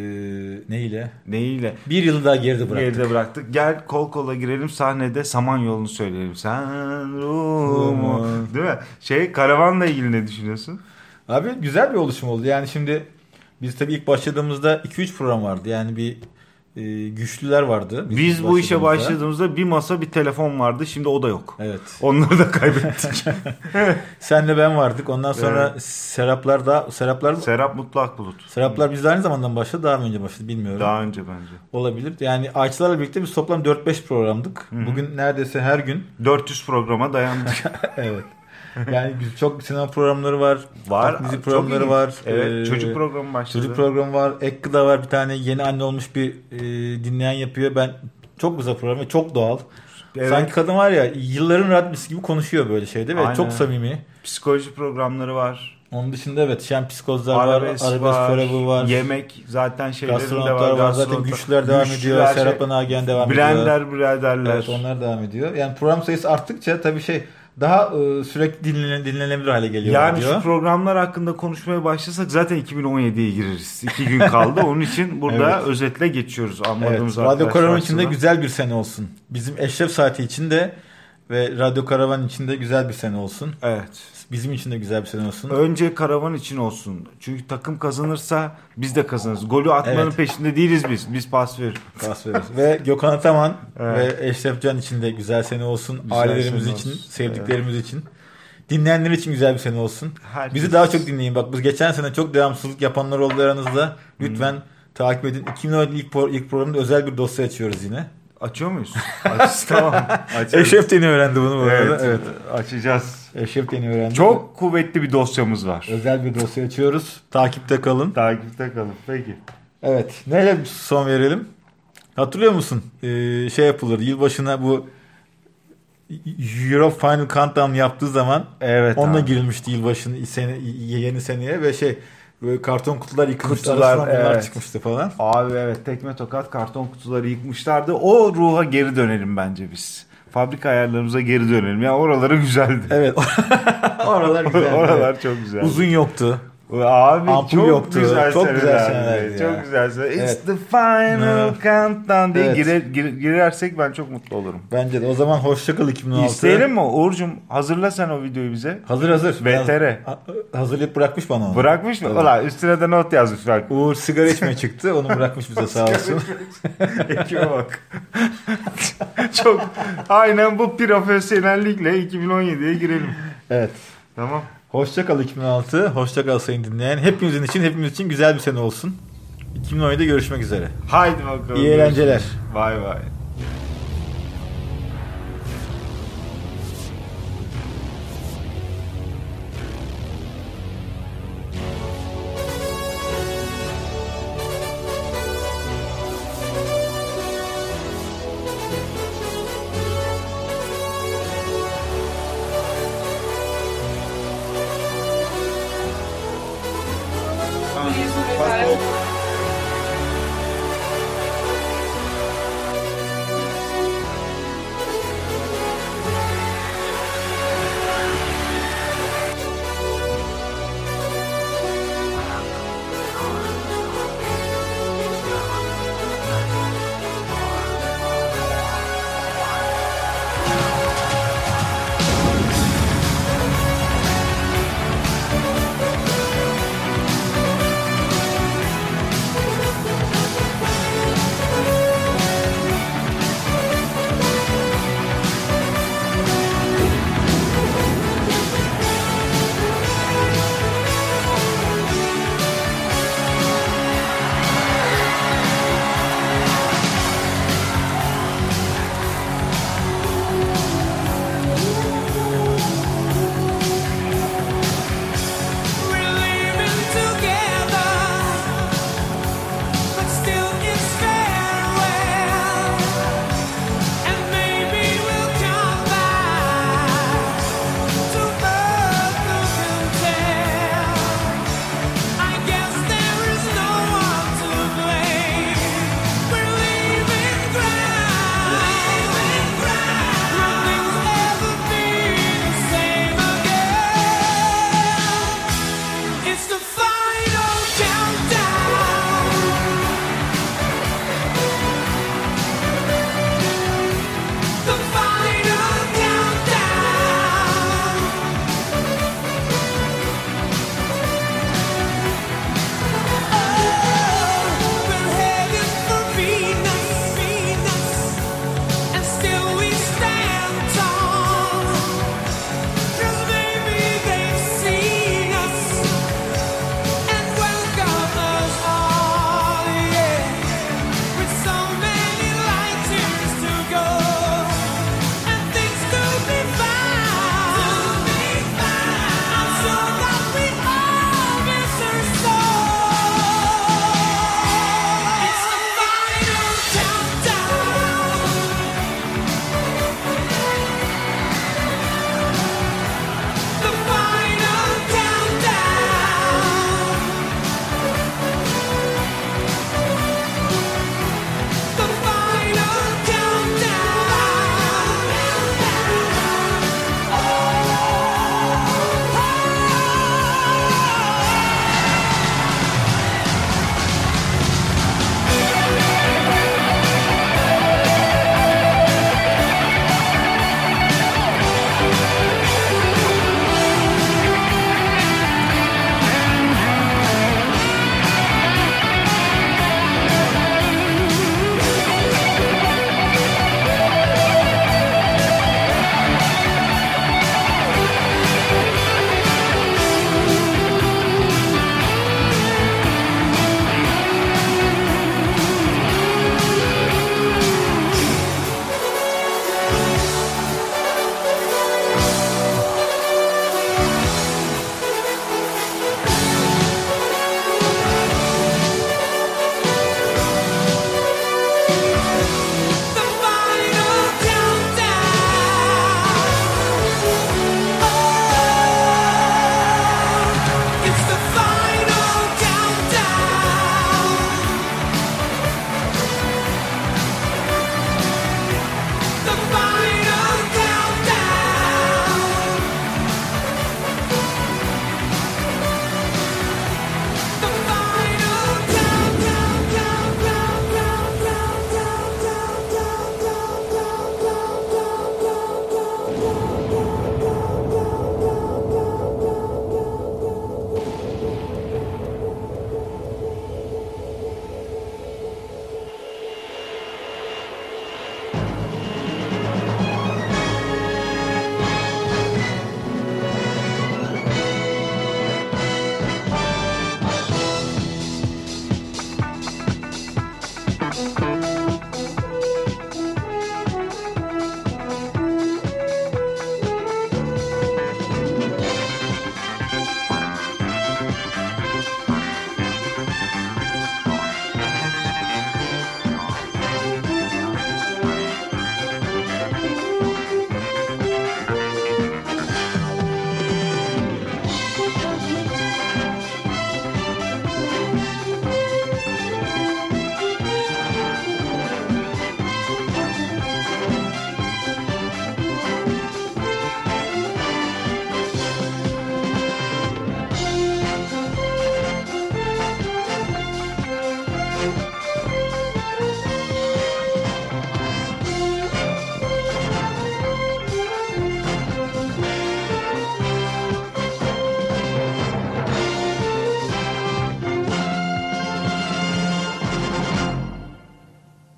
neyle? Neyle? Bir yılı daha geride bıraktık. Geride bıraktık. Gel kol kola girelim sahnede Samanyolu'nu söyleyelim. Sen Rumu. Değil mi? Şey karavanla ilgili ne düşünüyorsun? Abi güzel bir oluşum oldu. Yani şimdi biz tabii ilk başladığımızda iki üç program vardı. Yani bir e, güçlüler vardı. Biz bu işe başladığımızda. başladığımızda bir masa bir telefon vardı. Şimdi o da yok. Evet. Onları da kaybettik. Senle ben vardık. Ondan sonra Evet. Seraplar da Seraplar Serap Mutlu Akbulut. Seraplar bizde aynı zamandan başladı. Daha mı önce başladı bilmiyorum. Daha önce bence. Olabilir. Yani Ayçalarla birlikte biz toplam dört beş programdık. Bugün neredeyse her gün. dört yüz programa dayandık. Evet. Yani biz- çok sinema programları var. Var. Halk müzik Çok programları ilginç. var. Evet. Ee, çocuk programı başladı. Çocuk programı var. Ek gıda var. Bir tane yeni anne olmuş bir e, dinleyen yapıyor. Ben çok güzel program ve çok doğal. Evet. Sanki kadın var ya yılların radyosu gibi konuşuyor böyle şeyde ve Aynen. çok samimi. Psikoloji programları var. Onun dışında evet şen psikozlar var. Arabesk, Arabesk var. Forever var. Yemek zaten şeylerin de Gastronotlar var. var. Zaten Gastronotlar- güçlüler devam Güçlüler ediyor. şey- Serap Nagihan devam ediyor. Brender biraderler. Evet onlar devam ediyor. Yani program sayısı arttıkça tabii şey daha e, sürekli dinlenen, dinlenebilir hale geliyor. Yani radyo. şu programlar hakkında konuşmaya başlasak zaten iki bin on yediye gireriz. İki gün kaldı. Onun için burada Evet. özetle geçiyoruz. Evet, Anladığımız Radyo arkadaşlar Karavan için de varsa da. güzel bir sene olsun. Bizim Eşref Saati için de ve Radyo Karavan için de güzel bir sene olsun. Evet. Bizim için de güzel bir sene olsun. Önce karavan için olsun. Çünkü takım kazanırsa biz de kazanırız. Golü atmanın Evet. peşinde değiliz biz. Biz pas verir. Pas veririz. Ve Gökhan Ataman Evet. ve Eşref Can için de güzel sene olsun. Güzel Ailelerimiz sene için, olsun. sevdiklerimiz için. Dinleyenler için güzel bir sene olsun. Herkes- Bizi daha çok dinleyin. Bak biz geçen sene çok devamsızlık yapanlar oldu aranızda. Lütfen takip edin. iki bin on ilk, pro- ilk programda özel bir dosya açıyoruz yine. Açıyor muyuz? Aç, tamam. Açarız. Eşref yeni öğrendi bunu bu arada. Evet, Evet. açacağız. Eşref yeni öğrendi. Çok kuvvetli bir dosyamız var. özel bir dosya açıyoruz. Takipte kalın. Takipte kalın. Peki. Evet. Neyle son verelim? Hatırlıyor musun? Ee, şey yapılır. Yılbaşına bu Euro Final Countdown yaptığı zaman Evet onunla abi. girilmişti yılbaşını sene, yeni seneye ve şey böyle karton kutular yıkılmıştı. Kutular, Arasından bunlar evet. çıkmıştı falan. Abi evet tekme tokat karton kutuları yıkmışlardı. O ruha geri dönelim bence biz. Fabrika ayarlarımıza geri dönelim. Ya oraları güzeldi. Evet. Oralar güzeldi. Oralar çok güzel. Uzun yoktu. Abi Ampul çok yoktu. güzel Çok güzel senelerdi. senelerdi Çok ya. güzel seneler. It's Evet. the final Evet. countdown diye Evet. girer, gir- girersek ben çok mutlu olurum. Bence de. O zaman hoşçakal iki bin on altı. İsteyelim mi? Uğur'cum hazırla sen o videoyu bize. Hazır hazır. V T R. Ha- Hazırlayıp bırakmış bana onu. Bırakmış mı? Tabii. Ulan üstüne de not yazmış bak. Uğur sigara içmeye çıktı. Onu bırakmış bize sağ olsun. Ekibe bak. Çok aynen bu profesyonellikle iki bin on yediye girelim. Evet. Tamam. Hoşçakal iki bin on altı. Hoşçakal sayın dinleyen. Hepimizin için, hepimiz için güzel bir sene olsun. iki bin on yedide görüşmek üzere. Haydi bakalım. İyi eğlenceler. Bay bay.